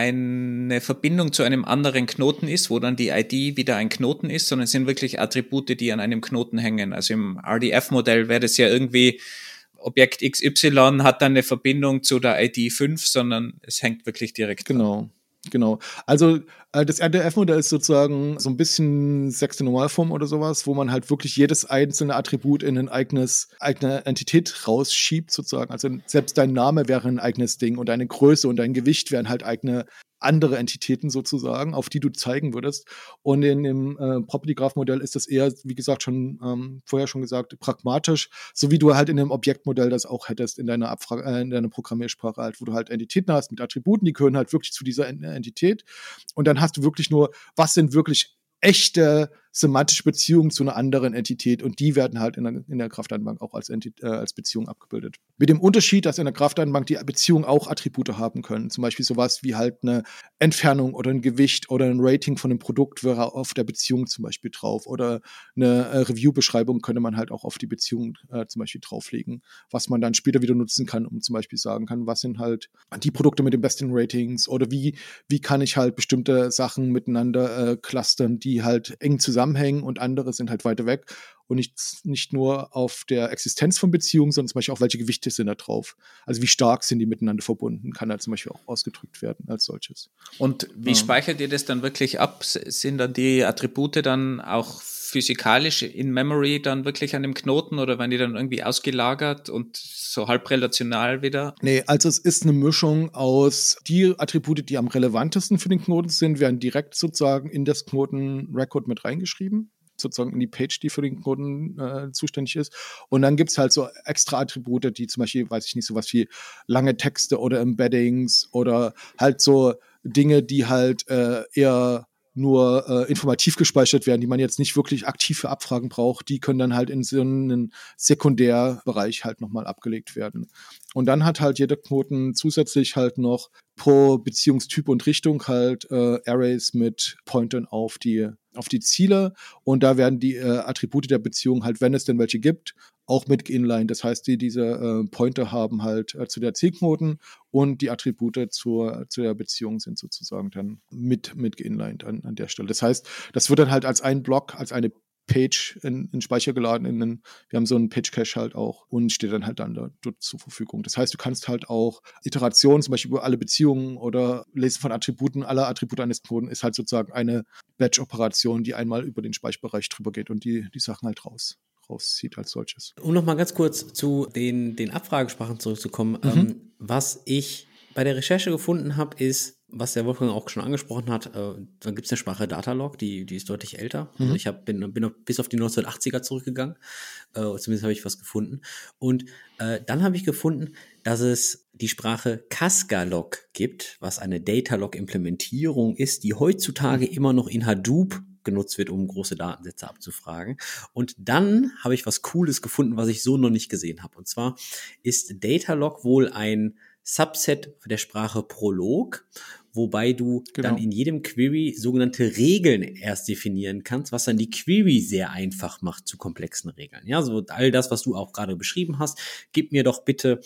eine Verbindung zu einem anderen Knoten ist, wo dann die I D wieder ein Knoten ist, sondern es sind wirklich Attribute, die an einem Knoten hängen. Also im R D F-Modell wäre das ja irgendwie Objekt X Y hat dann eine Verbindung zu der I D fünf, sondern es hängt wirklich direkt Genau. dran. Genau. Also äh, das R D F-Modell ist sozusagen so ein bisschen sechste Normalform oder sowas, wo man halt wirklich jedes einzelne Attribut in ein eigenes, eigene Entität rausschiebt sozusagen. Also selbst dein Name wäre ein eigenes Ding und deine Größe und dein Gewicht wären halt eigene andere Entitäten sozusagen, auf die du zeigen würdest. Und in dem äh, Property Graph Modell ist das eher, wie gesagt, schon ähm, vorher schon gesagt, pragmatisch, so wie du halt in dem Objektmodell das auch hättest in deiner Abfrage, äh, in deiner Programmiersprache halt, wo du halt Entitäten hast mit Attributen, die gehören halt wirklich zu dieser Entität. Und dann hast du wirklich nur, was sind wirklich echte semantische Beziehungen zu einer anderen Entität und die werden halt in der, in der Graph-Datenbank auch als, Enti- äh, als Beziehung abgebildet. Mit dem Unterschied, dass in der Graph-Datenbank die Beziehungen auch Attribute haben können. Zum Beispiel sowas wie halt eine Entfernung oder ein Gewicht oder ein Rating von einem Produkt wäre auf der Beziehung zum Beispiel drauf oder eine äh, Review-Beschreibung könnte man halt auch auf die Beziehung äh, zum Beispiel drauflegen, was man dann später wieder nutzen kann, um zum Beispiel sagen kann, was sind halt die Produkte mit den besten Ratings oder wie, wie kann ich halt bestimmte Sachen miteinander äh, clustern, die halt eng zusammenhängen und andere sind halt weiter weg und nicht, nicht nur auf der Existenz von Beziehungen, sondern zum Beispiel auch, welche Gewichte sind da drauf. Also wie stark sind die miteinander verbunden, kann halt zum Beispiel auch ausgedrückt werden als solches. Und wie Ja. speichert ihr das dann wirklich ab? Sind dann die Attribute dann auch physikalisch in Memory dann wirklich an dem Knoten oder werden die dann irgendwie ausgelagert und so halb relational wieder? Nee, also es ist eine Mischung aus die Attribute, die am relevantesten für den Knoten sind, werden direkt sozusagen in das Knoten-Record mit reingeschrieben, sozusagen in die Page, die für den Knoten äh, zuständig ist. Und dann gibt's halt so extra Attribute, die zum Beispiel, weiß ich nicht, sowas wie lange Texte oder Embeddings oder halt so Dinge, die halt äh, eher nur äh, informativ gespeichert werden, die man jetzt nicht wirklich aktiv für Abfragen braucht, die können dann halt in so einen Sekundärbereich halt nochmal abgelegt werden. Und dann hat halt jeder Knoten zusätzlich halt noch pro Beziehungstyp und Richtung halt äh, Arrays mit Pointern auf die auf die Ziele und da werden die äh, Attribute der Beziehung halt, wenn es denn welche gibt, auch mit geinlined. Das heißt, die diese äh, Pointer haben halt äh, zu der Zielknoten und die Attribute zur, zu der Beziehung sind sozusagen dann mit, mit geinlined an, an der Stelle. Das heißt, das wird dann halt als ein Block, als eine Page in, in Speicher geladen. In einen, wir haben so einen Page-Cache halt auch und steht dann halt dann da, dort zur Verfügung. Das heißt, du kannst halt auch Iterationen, zum Beispiel über alle Beziehungen oder Lesen von Attributen, aller Attribute eines Knoten ist halt sozusagen eine Batch-Operation, die einmal über den Speicherbereich drüber geht und die, die Sachen halt raus, rauszieht als solches. Um noch mal ganz kurz zu den, den Abfragesprachen zurückzukommen. Mhm. Ähm, was ich bei der Recherche gefunden habe, ist, was der Wolfgang auch schon angesprochen hat, äh, dann gibt es eine Sprache Datalog, die, die ist deutlich älter. Also Mhm. ich hab, bin, bin bis auf die neunzehnhundertachtziger zurückgegangen. Äh, zumindest habe ich was gefunden. Und äh, dann habe ich gefunden, dass es die Sprache Cascalog gibt, was eine Datalog-Implementierung ist, die heutzutage immer noch in Hadoop genutzt wird, um große Datensätze abzufragen. Und dann habe ich was Cooles gefunden, was ich so noch nicht gesehen habe. Und zwar ist Datalog wohl ein Subset der Sprache Prolog, wobei du Genau. dann in jedem Query sogenannte Regeln erst definieren kannst, was dann die Query sehr einfach macht zu komplexen Regeln. Ja, so all das, was du auch gerade beschrieben hast, gib mir doch bitte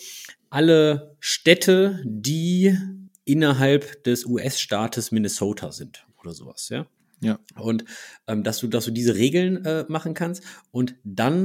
alle Städte, die innerhalb des U S-Staates Minnesota sind oder sowas, ja. Ja. Und ähm, dass du, dass du diese Regeln äh, machen kannst und dann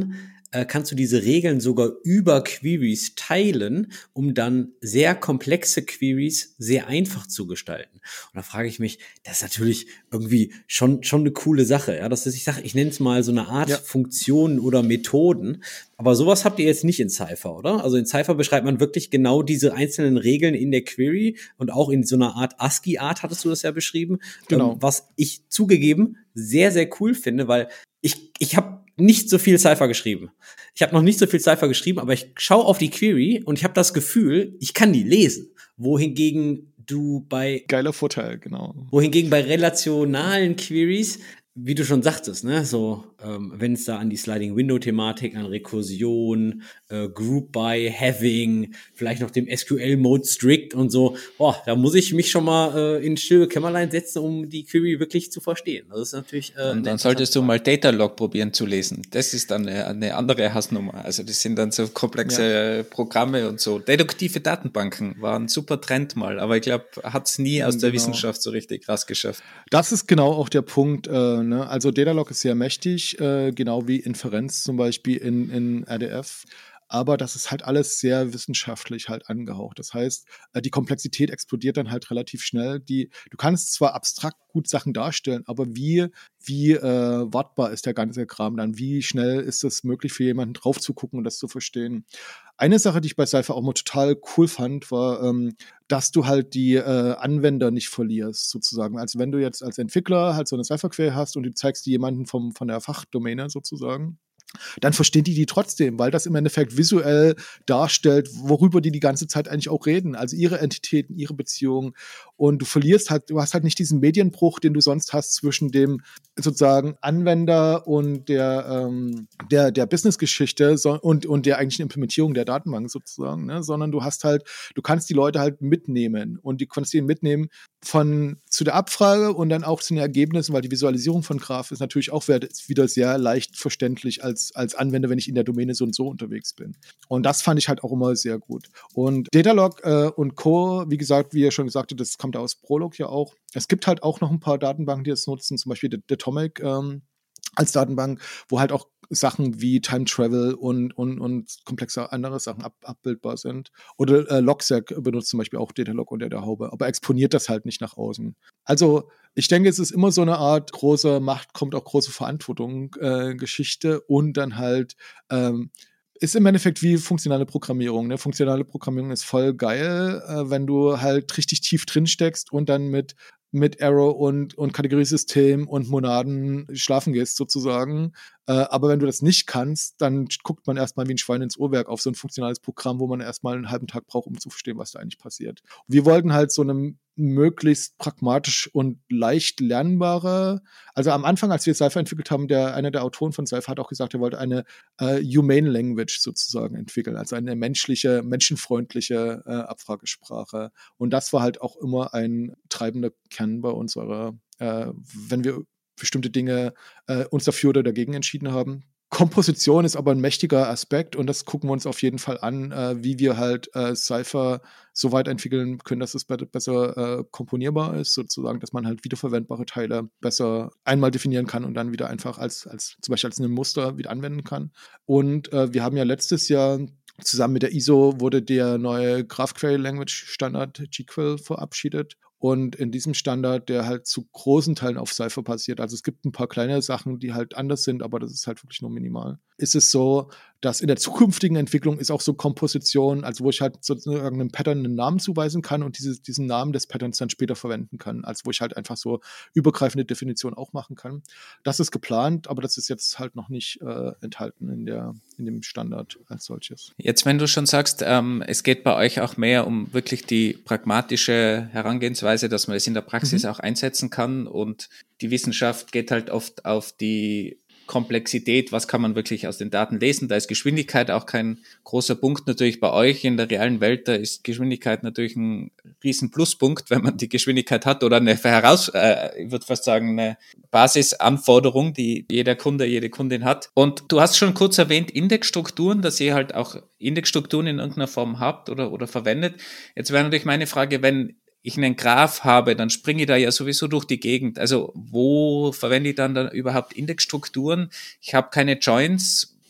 äh, kannst du diese Regeln sogar über Queries teilen, um dann sehr komplexe Queries sehr einfach zu gestalten. Und da frage ich mich, das ist natürlich irgendwie schon schon eine coole Sache. Ja, das ist, ich sage, ich nenne es mal so eine Art Ja. Funktionen oder Methoden. Aber sowas habt ihr jetzt nicht in Cypher, oder? Also in Cypher beschreibt man wirklich genau diese einzelnen Regeln in der Query und auch in so einer Art ASCII-Art hattest du das ja beschrieben. Genau. Ähm, was ich zugegeben sehr, sehr cool finde, weil ich, ich habe nicht so viel Cypher geschrieben. Ich habe noch nicht so viel Cypher geschrieben, aber ich schaue auf die Query und ich habe das Gefühl, ich kann die lesen. Wohingegen du bei Geiler Vorteil, genau. wohingegen bei relationalen Queries, wie du schon sagtest, ne, so, ähm, wenn es da an die Sliding-Window-Thematik, an Rekursion, äh, Group-by, Having, vielleicht noch dem S Q L-Mode Strict und so, boah, da muss ich mich schon mal äh, in stille Kämmerlein setzen, um die Query wirklich zu verstehen. Das ist natürlich äh, Und dann solltest du mal Datalog probieren zu lesen. Das ist dann eine, eine andere Hassnummer. Also das sind dann so komplexe ja. Programme und so. Deduktive Datenbanken waren ein super Trend mal, aber ich glaube, hat es nie aus der Genau. Wissenschaft so richtig rausgeschafft. Das ist genau auch der Punkt. Äh, ne? Also Datalog ist sehr mächtig, äh, genau wie Inferenz zum Beispiel in, in R D F. Aber das ist halt alles sehr wissenschaftlich halt angehaucht. Das heißt, äh, die Komplexität explodiert dann halt relativ schnell. Die, du kannst zwar abstrakt gut Sachen darstellen, aber wie, wie äh, wartbar ist der ganze Kram dann? Wie schnell ist es möglich für jemanden drauf zu gucken und das zu verstehen? Eine Sache, die ich bei Cypher auch mal total cool fand, war, ähm, dass du halt die äh, Anwender nicht verlierst, sozusagen. Also wenn du jetzt als Entwickler halt so eine Cypher-Query hast und du zeigst die jemanden vom, von der Fachdomäne sozusagen, dann verstehen die die trotzdem, weil das im Endeffekt visuell darstellt, worüber die die ganze Zeit eigentlich auch reden. Also ihre Entitäten, ihre Beziehungen. Und du verlierst halt, du hast halt nicht diesen Medienbruch, den du sonst hast zwischen dem sozusagen Anwender und der, ähm, der, der Businessgeschichte so, und, und der eigentlichen Implementierung der Datenbank sozusagen, ne? Sondern du hast halt, du kannst die Leute halt mitnehmen und die kannst die mitnehmen von zu der Abfrage und dann auch zu den Ergebnissen, weil die Visualisierung von Graph ist natürlich auch wieder sehr leicht verständlich als, als Anwender, wenn ich in der Domäne so und so unterwegs bin. Und das fand ich halt auch immer sehr gut. Und Datalog äh, und Co., wie gesagt, wie ihr schon gesagt habt, das kommt aus Prolog ja auch. Es gibt halt auch noch ein paar Datenbanken, die das nutzen, zum Beispiel Datomic ähm, als Datenbank, wo halt auch Sachen wie Time Travel und, und, und komplexe andere Sachen ab, abbildbar sind. Oder äh, Logseq benutzt zum Beispiel auch Datalog unter der Haube, aber exponiert das halt nicht nach außen. Also ich denke, es ist immer so eine Art große Macht, kommt auch große Verantwortung äh, Geschichte und dann halt ähm, ist im Endeffekt wie funktionale Programmierung. Ne? Funktionale Programmierung ist voll geil, äh, wenn du halt richtig tief drin steckst und dann mit mit Arrow und, und Kategoriesystem und Monaden schlafen gehst sozusagen. Äh, aber wenn du das nicht kannst, dann guckt man erstmal wie ein Schwein ins Uhrwerk auf so ein funktionales Programm, wo man erstmal einen halben Tag braucht, um zu verstehen, was da eigentlich passiert. Und wir wollten halt so eine möglichst pragmatisch und leicht lernbare, also am Anfang, als wir Cypher entwickelt haben, der, einer der Autoren von Cypher hat auch gesagt, er wollte eine äh, humane Language sozusagen entwickeln, also eine menschliche, menschenfreundliche äh, Abfragesprache. Und das war halt auch immer ein treibender Kern bei unserer, äh, wenn wir bestimmte Dinge äh, uns dafür oder dagegen entschieden haben. Komposition ist aber ein mächtiger Aspekt und das gucken wir uns auf jeden Fall an, äh, wie wir halt äh, Cypher so weit entwickeln können, dass es be- besser äh, komponierbar ist, sozusagen, dass man halt wiederverwendbare Teile besser einmal definieren kann und dann wieder einfach als, als zum Beispiel als ein Muster wieder anwenden kann. Und äh, wir haben ja letztes Jahr zusammen mit der I S O wurde der neue Graph Query Language Standard G Q L verabschiedet. Und in diesem Standard, der halt zu großen Teilen auf Cypher basiert, also es gibt ein paar kleine Sachen, die halt anders sind, aber das ist halt wirklich nur minimal. Ist es so, dass in der zukünftigen Entwicklung ist auch so Komposition, also wo ich halt sozusagen einem Pattern einen Namen zuweisen kann und dieses, diesen Namen des Patterns dann später verwenden kann, also wo ich halt einfach so übergreifende Definitionen auch machen kann. Das ist geplant, aber das ist jetzt halt noch nicht äh, enthalten in der in dem Standard als solches. Jetzt, wenn du schon sagst, ähm, es geht bei euch auch mehr um wirklich die pragmatische Herangehensweise, dass man es in der Praxis mhm. auch einsetzen kann und die Wissenschaft geht halt oft auf die Komplexität, was kann man wirklich aus den Daten lesen. Da ist Geschwindigkeit auch kein großer Punkt natürlich bei euch in der realen Welt. Da ist Geschwindigkeit natürlich ein riesen Pluspunkt, wenn man die Geschwindigkeit hat oder eine Heraus, äh, ich würde fast sagen, eine Basisanforderung, die jeder Kunde, jede Kundin hat. Und du hast schon kurz erwähnt, Indexstrukturen, dass ihr halt auch Indexstrukturen in irgendeiner Form habt oder, oder verwendet. Jetzt wäre natürlich meine Frage, wenn ich einen Graph habe, dann springe ich da ja sowieso durch die Gegend. Also wo verwende ich dann, dann überhaupt Indexstrukturen? Ich habe keine Joins.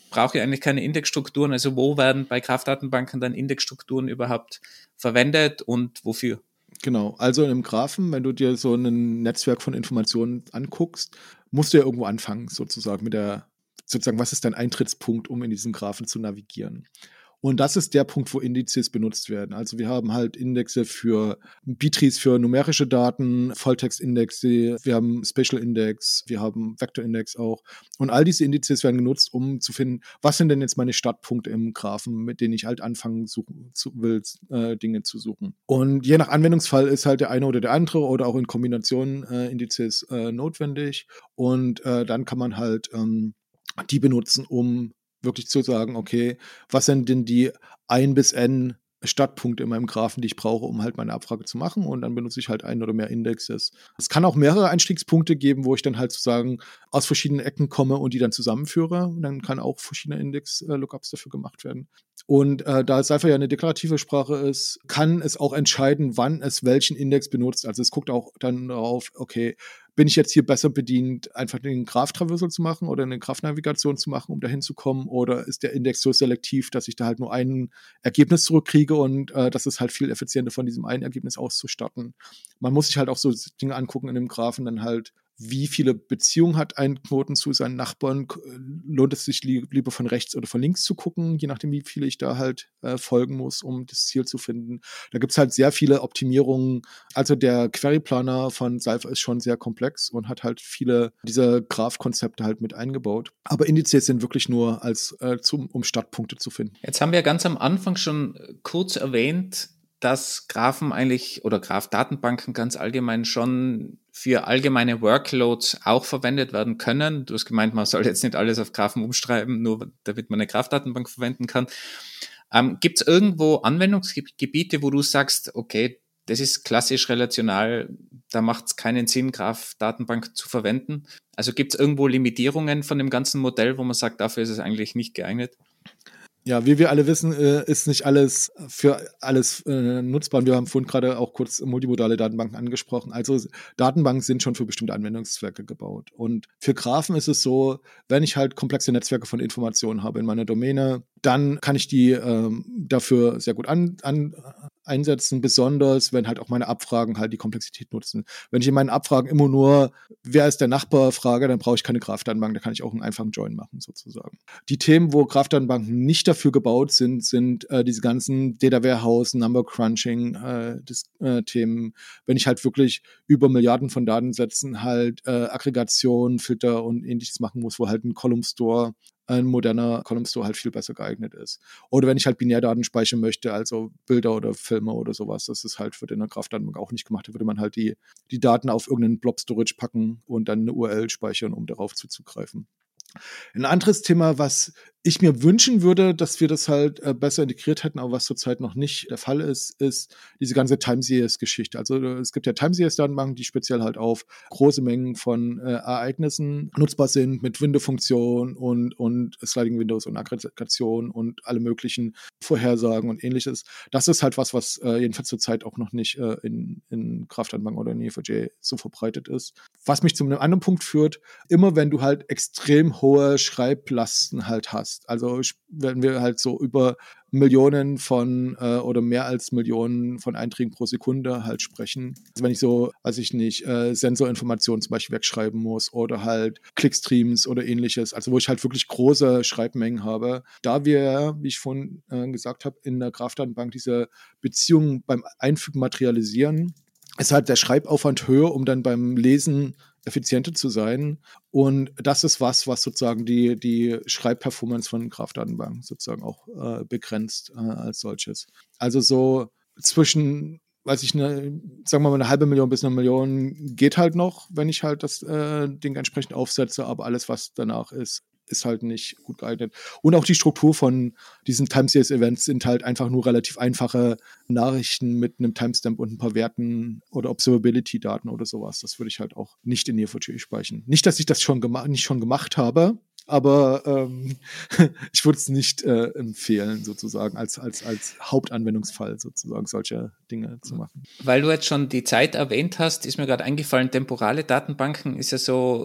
brauche ich eigentlich keine Indexstrukturen. Also wo werden bei Graph-Datenbanken dann Indexstrukturen überhaupt verwendet und wofür? Genau, also im Graphen, wenn du dir so ein Netzwerk von Informationen anguckst, musst du ja irgendwo anfangen, sozusagen mit der, sozusagen, was ist dein Eintrittspunkt, um in diesen Graphen zu navigieren? Und das ist der Punkt, wo Indizes benutzt werden. Also wir haben halt Indexe für B-Trees für numerische Daten, Volltextindexe, wir haben Spatial Index, wir haben Vector Index auch. Und all diese Indizes werden genutzt, um zu finden, was sind denn jetzt meine Startpunkte im Graphen, mit denen ich halt anfangen suchen, zu, will, äh, Dinge zu suchen. Und je nach Anwendungsfall ist halt der eine oder der andere oder auch in Kombination äh, Indizes äh, notwendig. Und äh, dann kann man halt ähm, die benutzen, um wirklich zu sagen, okay, was sind denn die ein bis n Startpunkte in meinem Graphen, die ich brauche, um halt meine Abfrage zu machen, und dann benutze ich halt ein oder mehr Indexes. Es kann auch mehrere Einstiegspunkte geben, wo ich dann halt sozusagen aus verschiedenen Ecken komme und die dann zusammenführe, und dann kann auch verschiedene Index-Lookups dafür gemacht werden. Und äh, da Cypher ja eine deklarative Sprache ist, kann es auch entscheiden, wann es welchen Index benutzt. Also es guckt auch dann darauf, okay, bin ich jetzt hier besser bedient, einfach den Graph-Traversal zu machen oder eine Graph-Navigation zu machen, um dahin zu kommen? Oder ist der Index so selektiv, dass ich da halt nur ein Ergebnis zurückkriege, und äh, das ist halt viel effizienter, von diesem einen Ergebnis auszustarten? Man muss sich halt auch so Dinge angucken in dem Graphen, dann halt, wie viele Beziehungen hat ein Knoten zu seinen Nachbarn? Lohnt es sich lieber von rechts oder von links zu gucken, je nachdem, wie viele ich da halt äh, folgen muss, um das Ziel zu finden. Da gibt es halt sehr viele Optimierungen. Also der Query-Planer von Cypher ist schon sehr komplex und hat halt viele dieser Graph-Konzepte halt mit eingebaut. Aber Indizes sind wirklich nur als äh, zum, um Startpunkte zu finden. Jetzt haben wir ganz am Anfang schon kurz erwähnt, dass Graphen eigentlich oder Graph-Datenbanken ganz allgemein schon für allgemeine Workloads auch verwendet werden können. Du hast gemeint, man soll jetzt nicht alles auf Graphen umschreiben, nur damit man eine Graph-Datenbank verwenden kann. Ähm, gibt es irgendwo Anwendungsgebiete, wo du sagst, okay, das ist klassisch relational, da macht es keinen Sinn, Graph-Datenbank zu verwenden? Also gibt es irgendwo Limitierungen von dem ganzen Modell, wo man sagt, dafür ist es eigentlich nicht geeignet? Ja, wie wir alle wissen, äh, ist nicht alles für alles äh, nutzbar. Wir haben vorhin gerade auch kurz multimodale Datenbanken angesprochen. Also Datenbanken sind schon für bestimmte Anwendungszwecke gebaut. Und für Graphen ist es so, wenn ich halt komplexe Netzwerke von Informationen habe in meiner Domäne, dann kann ich die ähm, dafür sehr gut an, an, einsetzen, besonders wenn halt auch meine Abfragen halt die Komplexität nutzen. Wenn ich in meinen Abfragen immer nur, wer ist der Nachbar, frage, dann brauche ich keine Graph-Datenbank, da kann ich auch einen einfachen Join machen sozusagen. Die Themen, wo Graph-Datenbanken nicht dafür gebaut sind, sind äh, diese ganzen Data Warehouse, Number Crunching äh, das, äh, Themen, wenn ich halt wirklich über Milliarden von Datensätzen halt äh, Aggregation, Filter und ähnliches machen muss, wo halt ein Column Store, ein moderner Column Store halt viel besser geeignet ist. Oder wenn ich halt Binärdaten speichern möchte, also Bilder oder Filme oder sowas, das ist halt, wird in der Graph-Datenbank auch nicht gemacht. Da würde man halt die, die Daten auf irgendeinen Blob-Storage packen und dann eine U R L speichern, um darauf zuzugreifen. Ein anderes Thema, was ich mir wünschen würde, dass wir das halt äh, besser integriert hätten, aber was zurzeit noch nicht der Fall ist, ist diese ganze Time-Series-Geschichte. Also es gibt ja Time-Series-Datenbanken, die speziell halt auf große Mengen von äh, Ereignissen nutzbar sind, mit Window-Funktion und, und Sliding Windows und Aggregation und alle möglichen Vorhersagen und ähnliches. Das ist halt was, was äh, jedenfalls zurzeit auch noch nicht äh, in, in Graph-Datenbanken oder in N E O J so verbreitet ist. Was mich zu einem anderen Punkt führt, immer wenn du halt extrem hohe Schreiblasten halt hast, also wenn wir halt so über Millionen von äh, oder mehr als Millionen von Einträgen pro Sekunde halt sprechen. Also wenn ich so, weiß ich nicht, äh, Sensorinformationen zum Beispiel wegschreiben muss oder halt Clickstreams oder ähnliches, also wo ich halt wirklich große Schreibmengen habe, da wir, wie ich vorhin äh, gesagt habe, in der Graph-Datenbank diese Beziehungen beim Einfügen materialisieren, ist halt der Schreibaufwand höher, um dann beim Lesen effizienter zu sein. Und das ist was, was sozusagen die, die Schreibperformance von Graph-Datenbanken sozusagen auch äh, begrenzt äh, als solches. Also so zwischen, weiß ich, eine, sagen wir mal eine halbe Million bis eine Million geht halt noch, wenn ich halt das äh, Ding entsprechend aufsetze, aber alles, was danach ist, ist halt nicht gut geeignet. Und auch die Struktur von diesen Time-Series-Events sind halt einfach nur relativ einfache Nachrichten mit einem Timestamp und ein paar Werten oder Observability-Daten oder sowas. Das würde ich halt auch nicht in N E O J speichern. Nicht, dass ich das schon gema- nicht schon gemacht habe, aber ähm, ich würde es nicht äh, empfehlen, sozusagen, als, als, als Hauptanwendungsfall sozusagen solche Dinge zu machen. Weil du jetzt schon die Zeit erwähnt hast, ist mir gerade eingefallen, temporale Datenbanken ist ja so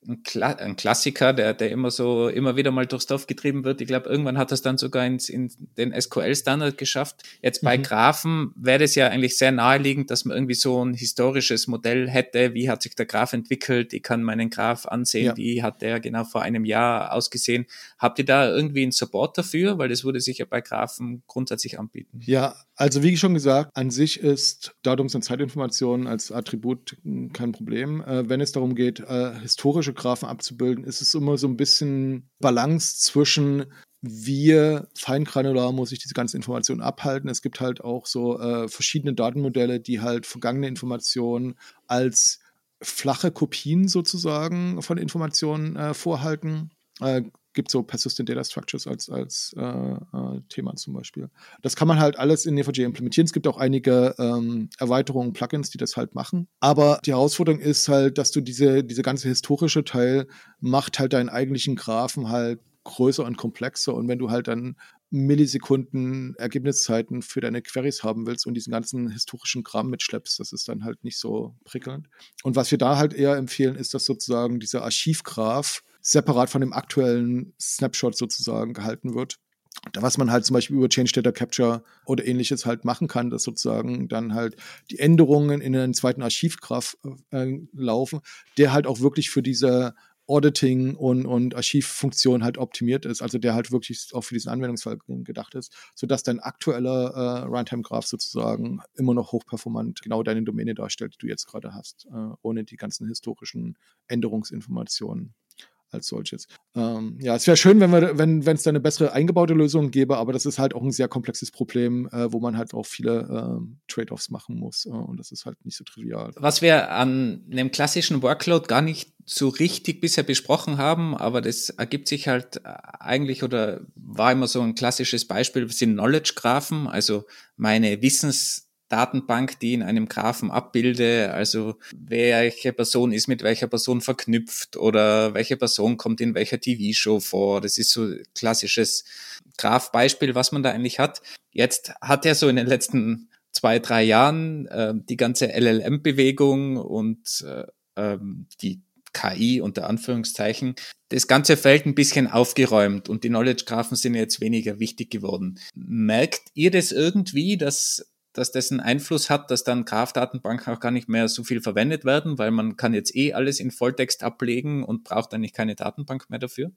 ein, Kla- ein Klassiker, der, der immer so, immer wieder mal durchs Dorf getrieben wird. Ich glaube, irgendwann hat das dann sogar ins, in den S Q L-Standard geschafft. Jetzt bei mhm. Graphen wäre das ja eigentlich sehr naheliegend, dass man irgendwie so ein historisches Modell hätte. Wie hat sich der Graph entwickelt? Ich kann meinen Graph ansehen. Ja. Wie hat der genau vor einem Jahr ausgesehen? Habt ihr da irgendwie einen Support dafür? Weil das würde sich ja bei Graphen grundsätzlich anbieten. Ja, also wie schon gesagt, an sich ist Datums- und Zeitinformationen als Attribut kein Problem. Äh, wenn es darum geht, äh, historische Graphen abzubilden, ist es immer so ein bisschen Balance zwischen wie feingranular muss ich diese ganzen Informationen abhalten. Es gibt halt auch so äh, verschiedene Datenmodelle, die halt vergangene Informationen als flache Kopien sozusagen von Informationen äh, vorhalten. Äh, gibt so Persistent Data Structures als, als äh, äh, Thema zum Beispiel. Das kann man halt alles in Neo four j implementieren. Es gibt auch einige ähm, Erweiterungen, Plugins, die das halt machen. Aber die Herausforderung ist halt, dass du diese, diese ganze historische Teil macht halt deinen eigentlichen Graphen halt größer und komplexer. Und wenn du halt dann Millisekunden Ergebniszeiten für deine Queries haben willst und diesen ganzen historischen Kram mitschleppst, das ist dann halt nicht so prickelnd. Und was wir da halt eher empfehlen, ist, dass sozusagen dieser Archivgraph separat von dem aktuellen Snapshot sozusagen gehalten wird. Was man halt zum Beispiel über Change Data Capture oder ähnliches halt machen kann, dass sozusagen dann halt die Änderungen in einen zweiten Archivgraph äh, laufen, der halt auch wirklich für diese Auditing und, und Archivfunktion halt optimiert ist, also der halt wirklich auch für diesen Anwendungsfall gedacht ist, sodass dein aktueller äh, Runtime-Graph sozusagen immer noch hochperformant genau deine Domäne darstellt, die du jetzt gerade hast, äh, ohne die ganzen historischen Änderungsinformationen als solches. Ähm, ja, es wäre schön, wenn wir, wenn wenn es da eine bessere eingebaute Lösung gäbe, aber das ist halt auch ein sehr komplexes Problem, äh, wo man halt auch viele äh, Trade-offs machen muss äh, und das ist halt nicht so trivial. Was wir an einem klassischen Workload gar nicht so richtig bisher besprochen haben, aber das ergibt sich halt eigentlich oder war immer so ein klassisches Beispiel, sind Knowledge-Graphen, also meine Wissens Datenbank, die in einem Graphen abbilde, also welche Person ist mit welcher Person verknüpft oder welche Person kommt in welcher T V-Show vor. Das ist so ein klassisches Graph-Beispiel, was man da eigentlich hat. Jetzt hat ja so in den letzten zwei, drei Jahren äh, die ganze L L M-Bewegung und äh, ähm, die K I unter Anführungszeichen, das ganze Feld ein bisschen aufgeräumt und die Knowledge-Graphen sind jetzt weniger wichtig geworden. Merkt ihr das irgendwie, dass dass das einen Einfluss hat, dass dann Graph-Datenbanken auch gar nicht mehr so viel verwendet werden, weil man kann jetzt eh alles in Volltext ablegen und braucht eigentlich keine Datenbank mehr dafür?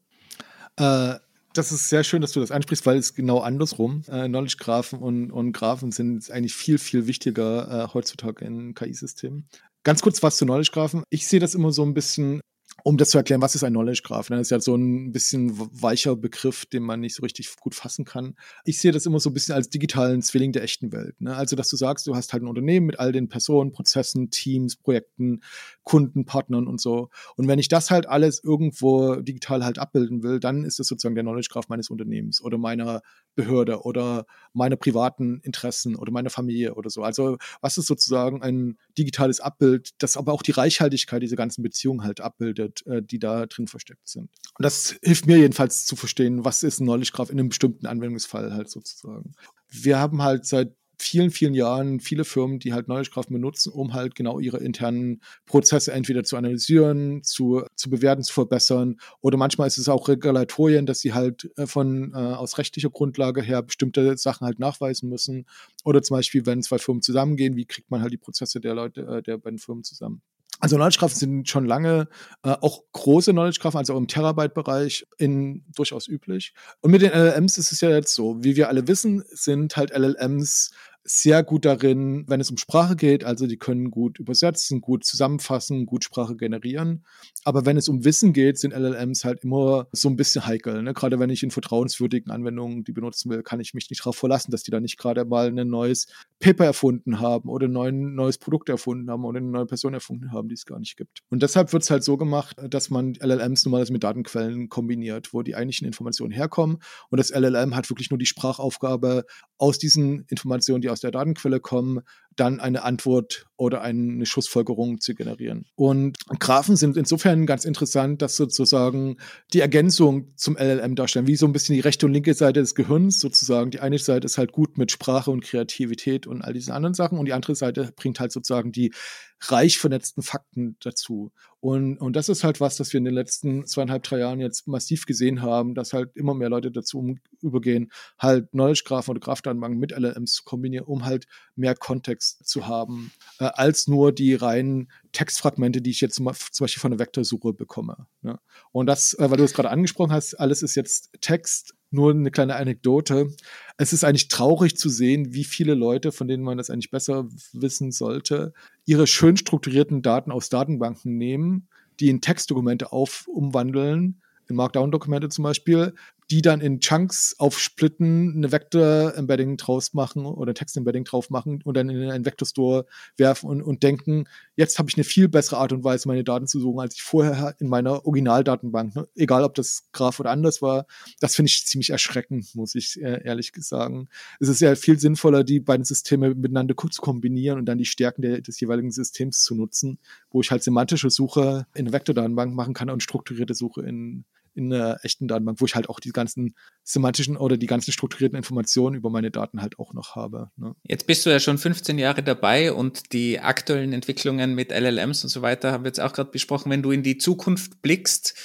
Äh, das ist sehr schön, dass du das ansprichst, weil es genau andersrum. Äh, Knowledge-Graphen und, und Graphen sind eigentlich viel, viel wichtiger äh, heutzutage in K I-Systemen. Ganz kurz was zu Knowledge-Graphen. Ich sehe das immer so ein bisschen, um das zu erklären, was ist ein Knowledge Graph? Das ist ja so ein bisschen weicher Begriff, den man nicht so richtig gut fassen kann. Ich sehe das immer so ein bisschen als digitalen Zwilling der echten Welt. Ne? Also, dass du sagst, du hast halt ein Unternehmen mit all den Personen, Prozessen, Teams, Projekten, Kunden, Partnern und so. Und wenn ich das halt alles irgendwo digital halt abbilden will, dann ist das sozusagen der Knowledge Graph meines Unternehmens oder meiner Behörde oder meine privaten Interessen oder meiner Familie oder so. Also, was ist sozusagen ein digitales Abbild, das aber auch die Reichhaltigkeit dieser ganzen Beziehungen halt abbildet, die da drin versteckt sind. Und das hilft mir jedenfalls zu verstehen, was ist ein Knowledge Graph in einem bestimmten Anwendungsfall halt sozusagen. Wir haben halt seit vielen, vielen Jahren viele Firmen, die halt Knowledge Graph benutzen, um halt genau ihre internen Prozesse entweder zu analysieren, zu, zu bewerten, zu verbessern oder manchmal ist es auch Regulatorien, dass sie halt von äh, aus rechtlicher Grundlage her bestimmte Sachen halt nachweisen müssen oder zum Beispiel, wenn zwei Firmen zusammengehen, wie kriegt man halt die Prozesse der Leute, äh, der beiden Firmen zusammen. Also Knowledge Graphen sind schon lange, äh, auch große Knowledge Graphen, also auch im Terabyte-Bereich, in, durchaus üblich. Und mit den L L Ms ist es ja jetzt so, wie wir alle wissen, sind halt L L Ms sehr gut darin, wenn es um Sprache geht, also die können gut übersetzen, gut zusammenfassen, gut Sprache generieren. Aber wenn es um Wissen geht, sind L L Ms halt immer so ein bisschen heikel. Ne? Gerade wenn ich in vertrauenswürdigen Anwendungen die benutzen will, kann ich mich nicht darauf verlassen, dass die da nicht gerade mal ein neues Paper erfunden haben oder ein neues Produkt erfunden haben oder eine neue Person erfunden haben, die es gar nicht gibt. Und deshalb wird es halt so gemacht, dass man L L Ms normalerweise mit Datenquellen kombiniert, wo die eigentlichen Informationen herkommen. Und das L L M hat wirklich nur die Sprachaufgabe, aus diesen Informationen, die aus der Datenquelle kommen, dann eine Antwort oder eine Schlussfolgerung zu generieren. Und Graphen sind insofern ganz interessant, dass sozusagen die Ergänzung zum L L M darstellen, wie so ein bisschen die rechte und linke Seite des Gehirns sozusagen. Die eine Seite ist halt gut mit Sprache und Kreativität und all diesen anderen Sachen und die andere Seite bringt halt sozusagen die reich vernetzten Fakten dazu. Und, und das ist halt was, das wir in den letzten zweieinhalb, drei Jahren jetzt massiv gesehen haben, dass halt immer mehr Leute dazu um, übergehen, halt Knowledge Graphen oder Graph-Datenbanken mit L L Ms zu kombinieren, um halt mehr Kontext zu haben, äh, als nur die reinen Textfragmente, die ich jetzt zum, zum Beispiel von einer Vektorsuche bekomme. Ne? Und das, äh, weil du es gerade angesprochen hast, alles ist jetzt Text. Nur eine kleine Anekdote. Es ist eigentlich traurig zu sehen, wie viele Leute, von denen man das eigentlich besser wissen sollte, ihre schön strukturierten Daten aus Datenbanken nehmen, die in Textdokumente auf umwandeln, in Markdown-Dokumente zum Beispiel, die dann in Chunks aufsplitten, eine Vector-Embedding draus machen oder Text-Embedding drauf machen und dann in einen Vector-Store werfen und, und denken, jetzt habe ich eine viel bessere Art und Weise, meine Daten zu suchen, als ich vorher in meiner Originaldatenbank, ne? Egal, ob das Graph oder anders war. Das finde ich ziemlich erschreckend, muss ich ehrlich sagen. Es ist ja viel sinnvoller, die beiden Systeme miteinander zu kombinieren und dann die Stärken der, des jeweiligen Systems zu nutzen, wo ich halt semantische Suche in einer Vektordatenbank machen kann und strukturierte Suche in in einer echten Datenbank, wo ich halt auch die ganzen semantischen oder die ganzen strukturierten Informationen über meine Daten halt auch noch habe. Ne? Jetzt bist du ja schon fünfzehn Jahre dabei und die aktuellen Entwicklungen mit L L Ms und so weiter haben wir jetzt auch gerade besprochen. Wenn du in die Zukunft blickst,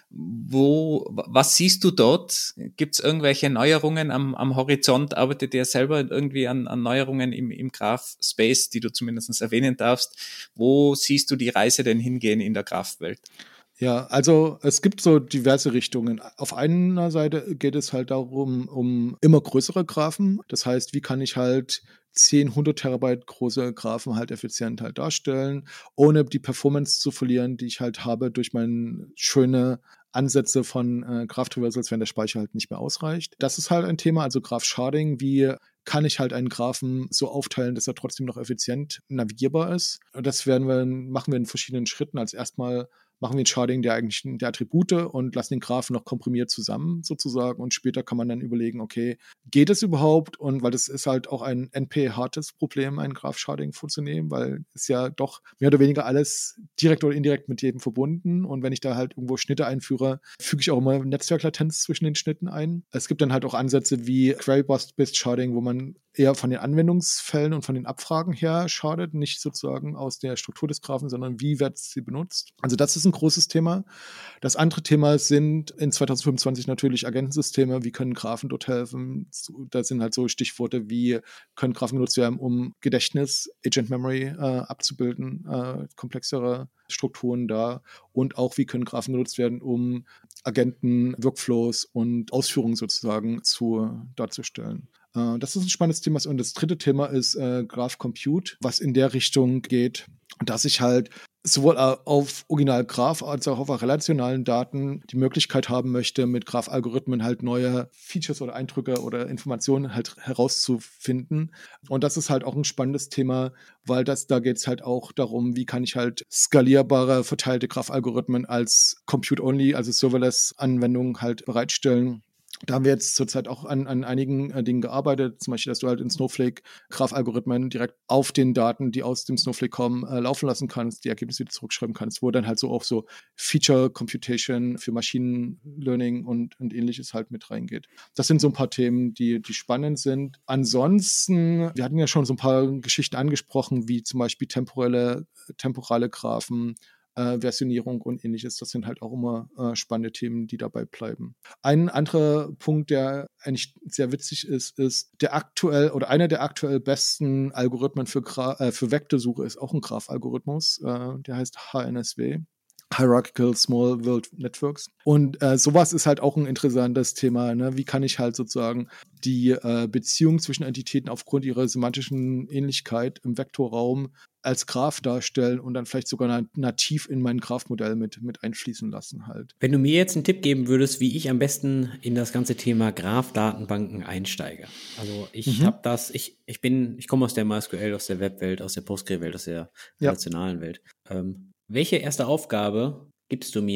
wo, was siehst du dort? Gibt es irgendwelche Neuerungen am, am Horizont? Arbeitet ihr selber irgendwie an, an Neuerungen im, im Graph-Space, die du zumindest erwähnen darfst? Wo siehst du die Reise denn hingehen in der Graph-Welt? Ja, also es gibt so diverse Richtungen. Auf einer Seite geht es halt darum, um immer größere Graphen. Das heißt, wie kann ich halt zehn, hundert Terabyte große Graphen halt effizient halt darstellen, ohne die Performance zu verlieren, die ich halt habe durch meine schöne Ansätze von äh, Graph Traversals, wenn der Speicher halt nicht mehr ausreicht. Das ist halt ein Thema, also Graph Sharding, wie kann ich halt einen Graphen so aufteilen, dass er trotzdem noch effizient navigierbar ist. Und das werden wir, machen wir in verschiedenen Schritten. Als erstmal machen wir ein Sharding der eigentlichen der Attribute und lassen den Graphen noch komprimiert zusammen sozusagen und später kann man dann überlegen, okay, geht es überhaupt? Und weil das ist halt auch ein N P-hartes Problem, ein Graph-Sharding vorzunehmen, weil es ja doch mehr oder weniger alles direkt oder indirekt mit jedem verbunden und wenn ich da halt irgendwo Schnitte einführe, füge ich auch immer Netzwerklatenz zwischen den Schnitten ein. Es gibt dann halt auch Ansätze wie Query-Based Sharding, wo man eher von den Anwendungsfällen und von den Abfragen her schadet, nicht sozusagen aus der Struktur des Graphen, sondern wie wird sie benutzt. Also das ist ein großes Thema. Das andere Thema sind in zwanzig fünfundzwanzig natürlich Agentensysteme. Wie können Graphen dort helfen? Da sind halt so Stichworte wie, können Graphen genutzt werden, um Gedächtnis, Agent Memory äh, abzubilden, äh, komplexere Strukturen da. Und auch, wie können Graphen genutzt werden, um Agenten, Workflows und Ausführungen sozusagen zu, darzustellen. Äh, das ist ein spannendes Thema. Und das dritte Thema ist äh, Graph Compute, was in der Richtung geht, dass ich halt sowohl auf Original Graph als auch auf relationalen Daten die Möglichkeit haben möchte, mit Graph-Algorithmen halt neue Features oder Eindrücke oder Informationen halt herauszufinden. Und das ist halt auch ein spannendes Thema, weil das, da geht es halt auch darum, wie kann ich halt skalierbare, verteilte Graph-Algorithmen als Compute-Only, also Serverless-Anwendungen halt bereitstellen. Da haben wir jetzt zurzeit auch an, an einigen äh, Dingen gearbeitet, zum Beispiel, dass du halt in Snowflake Graph-Algorithmen direkt auf den Daten, die aus dem Snowflake kommen, äh, laufen lassen kannst, die Ergebnisse wieder zurückschreiben kannst, wo dann halt so auch so Feature-Computation für Machine Learning und, und ähnliches halt mit reingeht. Das sind so ein paar Themen, die, die spannend sind. Ansonsten, wir hatten ja schon so ein paar Geschichten angesprochen, wie zum Beispiel temporelle, temporale Graphen, Äh, Versionierung und ähnliches. Das sind halt auch immer äh, spannende Themen, die dabei bleiben. Ein anderer Punkt, der eigentlich sehr witzig ist, ist der aktuell oder einer der aktuell besten Algorithmen für, Gra- äh, für Vektorsuche ist auch ein Graph-Algorithmus. Äh, der heißt H N S W. Hierarchical Small World Networks. Und äh, sowas ist halt auch ein interessantes Thema. Ne? Wie kann ich halt sozusagen die äh, Beziehung zwischen Entitäten aufgrund ihrer semantischen Ähnlichkeit im Vektorraum als Graph darstellen und dann vielleicht sogar nativ in mein Graph-Modell mit, mit einfließen lassen halt. Wenn du mir jetzt einen Tipp geben würdest, wie ich am besten in das ganze Thema Graph-Datenbanken einsteige. Also ich Mhm. habe das, ich, ich bin, ich komme aus der MySQL, aus der Webwelt, aus der Postgre-Welt, aus der Ja. relationalen Welt. Ähm, welche erste Aufgabe gibst du mir,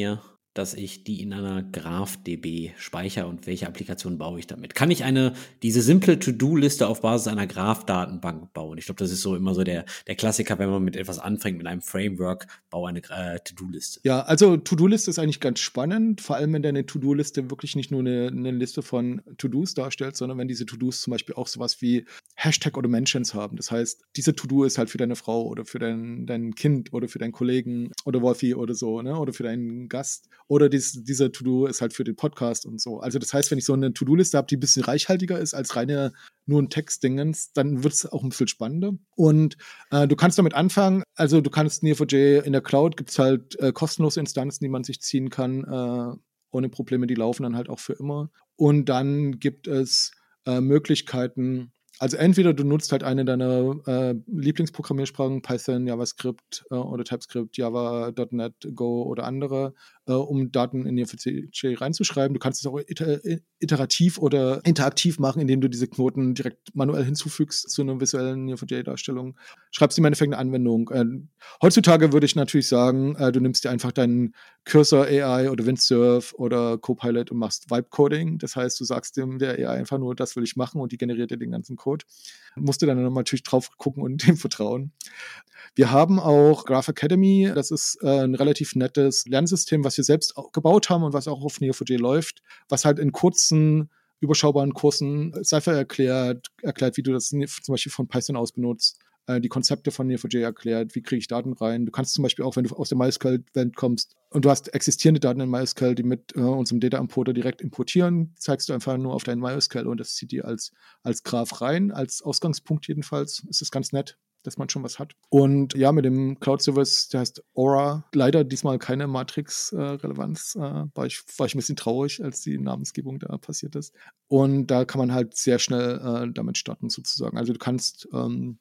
dass ich die in einer GraphDB speichere und welche Applikation baue ich damit? Kann ich eine, diese simple To-Do-Liste auf Basis einer Graph-Datenbank bauen? Ich glaube, das ist so immer so der, der Klassiker, wenn man mit etwas anfängt, mit einem Framework, baue eine äh, To-Do-Liste. Ja, also To-Do-Liste ist eigentlich ganz spannend, vor allem wenn deine To-Do-Liste wirklich nicht nur eine, eine Liste von To-Dos darstellt, sondern wenn diese To-Dos zum Beispiel auch sowas wie Hashtag oder Mentions haben. Das heißt, diese To-Do ist halt für deine Frau oder für dein, dein Kind oder für deinen Kollegen oder Wolfi oder so, ne? Oder für deinen Gast. Oder dies, diese To-Do ist halt für den Podcast und so. Also das heißt, wenn ich so eine To-Do-Liste habe, die ein bisschen reichhaltiger ist als reine nur ein Textdingens, dann wird es auch ein bisschen spannender. Und äh, du kannst damit anfangen, also du kannst N E O four j in der Cloud, gibt es halt äh, kostenlose Instanzen, die man sich ziehen kann, äh, ohne Probleme, die laufen dann halt auch für immer. Und dann gibt es äh, Möglichkeiten, also entweder du nutzt halt eine deiner äh, Lieblingsprogrammiersprachen, Python, JavaScript äh, oder TypeScript, Java, .NET, Go oder andere, äh, um Daten in N E O four j reinzuschreiben. Du kannst es auch iter- iterativ oder interaktiv machen, indem du diese Knoten direkt manuell hinzufügst zu einer visuellen N E O four j-Darstellung. Schreibst im Endeffekt eine Anwendung. Äh, heutzutage würde ich natürlich sagen, äh, du nimmst dir einfach deinen Cursor A I oder Windsurf oder Copilot und machst Vibe-Coding. Das heißt, du sagst dem der A I einfach nur, das will ich machen und die generiert dir den ganzen Code. Musst du dann natürlich drauf gucken und dem vertrauen. Wir haben auch Graph Academy. Das ist äh, ein relativ nettes Lernsystem, was wir selbst auch gebaut haben und was auch auf N E O four j läuft, was halt in kurzen, überschaubaren Kursen Cypher erklärt, erklärt, wie du das zum Beispiel von Python aus benutzt, die Konzepte von N E O four j erklärt, wie kriege ich Daten rein. Du kannst zum Beispiel auch, wenn du aus der MySQL-Welt kommst und du hast existierende Daten in MySQL, die mit äh, unserem Data Importer direkt importieren, zeigst du einfach nur auf deinen MySQL und das zieht dir als, als Graph rein, als Ausgangspunkt jedenfalls. Ist das ganz nett, dass man schon was hat. Und ja, mit dem Cloud-Service, der heißt Aura, leider diesmal keine Matrix-Relevanz, äh, äh, war, ich, war ich ein bisschen traurig, als die Namensgebung da passiert ist. Und da kann man halt sehr schnell äh, damit starten sozusagen. Also du kannst ähm,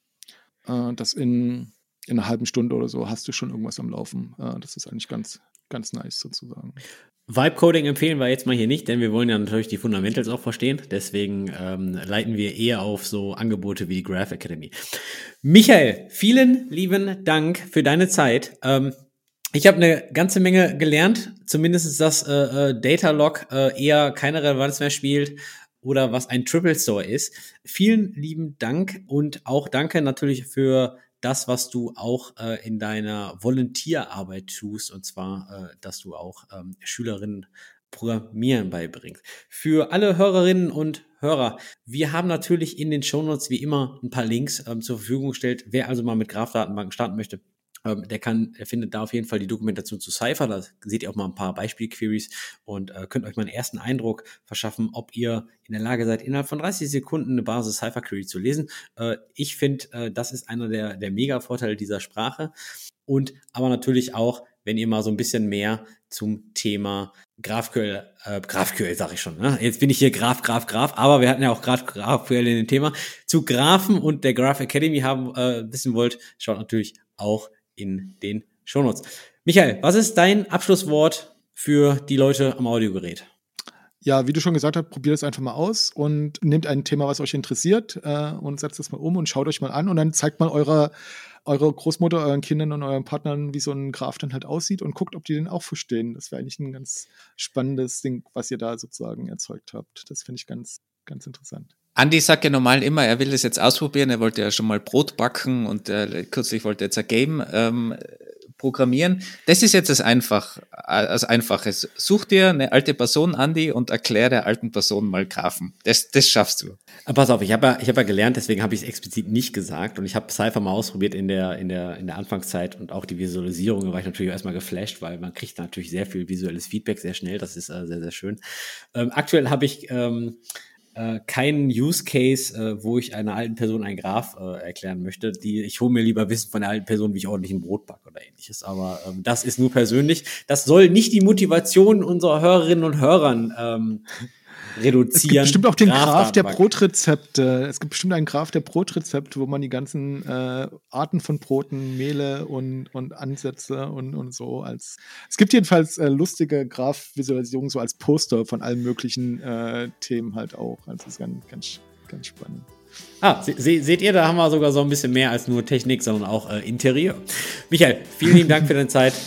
das in, in einer halben Stunde oder so hast du schon irgendwas am Laufen. Das ist eigentlich ganz, ganz nice sozusagen. Vibe-Coding empfehlen wir jetzt mal hier nicht, denn wir wollen ja natürlich die Fundamentals auch verstehen. Deswegen ähm, leiten wir eher auf so Angebote wie die Graph Academy. Michael, vielen lieben Dank für deine Zeit. Ähm, ich habe eine ganze Menge gelernt, zumindest dass äh, äh, Datalog äh, eher keine Relevanz mehr spielt oder was ein Triple Store ist. Vielen lieben Dank und auch danke natürlich für das, was du auch äh, in deiner Volontierarbeit tust, und zwar, äh, dass du auch ähm, Schülerinnen Programmieren beibringst. Für alle Hörerinnen und Hörer, wir haben natürlich in den Shownotes wie immer ein paar Links ähm, zur Verfügung gestellt. Wer also mal mit Graph-Datenbanken starten möchte, der kann, er findet da auf jeden Fall die Dokumentation zu Cypher, da seht ihr auch mal ein paar Beispielqueries und äh, könnt euch mal einen ersten Eindruck verschaffen, ob ihr in der Lage seid, innerhalb von dreißig Sekunden eine Basis Cypher-Query zu lesen. Äh, ich finde, äh, das ist einer der, der Mega-Vorteile dieser Sprache und aber natürlich auch, wenn ihr mal so ein bisschen mehr zum Thema GraphQL, äh, GraphQL sag ich schon, ne? Jetzt bin ich hier Graph, Graph, Graph, aber wir hatten ja auch gerade GraphQL in dem Thema, zu Graphen und der Graph Academy haben äh, wissen wollt, schaut natürlich auch in den Shownotes. Michael, was ist dein Abschlusswort für die Leute am Audiogerät? Ja, wie du schon gesagt hast, probiert es einfach mal aus und nehmt ein Thema, was euch interessiert äh, und setzt es mal um und schaut euch mal an und dann zeigt mal eurer, eurer Großmutter, euren Kindern und euren Partnern, wie so ein Graph dann halt aussieht und guckt, ob die den auch verstehen. Das wäre eigentlich ein ganz spannendes Ding, was ihr da sozusagen erzeugt habt. Das finde ich ganz, ganz interessant. Andi sagt ja normal immer, er will das jetzt ausprobieren, er wollte ja schon mal Brot backen und äh, kürzlich wollte jetzt ein Game ähm, programmieren. Das ist jetzt das einfach, als Einfaches. Such dir eine alte Person, Andi, und erklär der alten Person mal Graphen. Das, das schaffst du. Aber pass auf, ich habe ja, ich hab ja gelernt, deswegen habe ich es explizit nicht gesagt und ich habe Cypher mal ausprobiert in der, in der, in der Anfangszeit und auch die Visualisierung, da war ich natürlich erstmal geflasht, weil man kriegt natürlich sehr viel visuelles Feedback sehr schnell, das ist äh, sehr, sehr schön. Ähm, aktuell habe ich ähm, Äh, keinen Use Case, äh, wo ich einer alten Person einen Graph äh, erklären möchte. Die, ich hole mir lieber Wissen von der alten Person, wie ich ordentlich ein Brot backe oder ähnliches. Aber ähm, das ist nur persönlich. Das soll nicht die Motivation unserer Hörerinnen und Hörern ähm, reduzieren. Es gibt bestimmt auch den Graph der Brotrezepte. Es gibt bestimmt einen Graph der Brotrezepte, wo man die ganzen äh, Arten von Broten, Mehle und, und Ansätze und, und so als. Es gibt jedenfalls äh, lustige Graph-Visualisierungen so als Poster von allen möglichen äh, Themen halt auch. Also das ist ganz, ganz, ganz spannend. Ah, se- se- seht ihr, da haben wir sogar so ein bisschen mehr als nur Technik, sondern auch äh, Interieur. Michael, vielen lieben Dank für deine Zeit.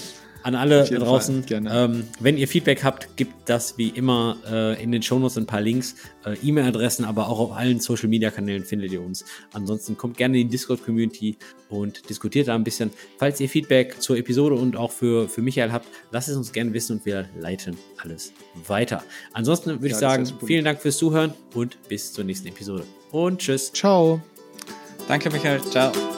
an alle Auf jeden da draußen, Fall, gerne. ähm, wenn ihr Feedback habt, gebt das wie immer äh, in den Shownotes ein paar Links, äh, E-Mail-Adressen, aber auch auf allen Social-Media-Kanälen findet ihr uns. Ansonsten kommt gerne in die Discord-Community und diskutiert da ein bisschen. Falls ihr Feedback zur Episode und auch für, für Michael habt, lasst es uns gerne wissen und wir leiten alles weiter. Ansonsten würde Ja, ich das sagen, wäre super. vielen Dank fürs Zuhören und bis zur nächsten Episode. Und tschüss. Ciao. Danke, Michael. Ciao.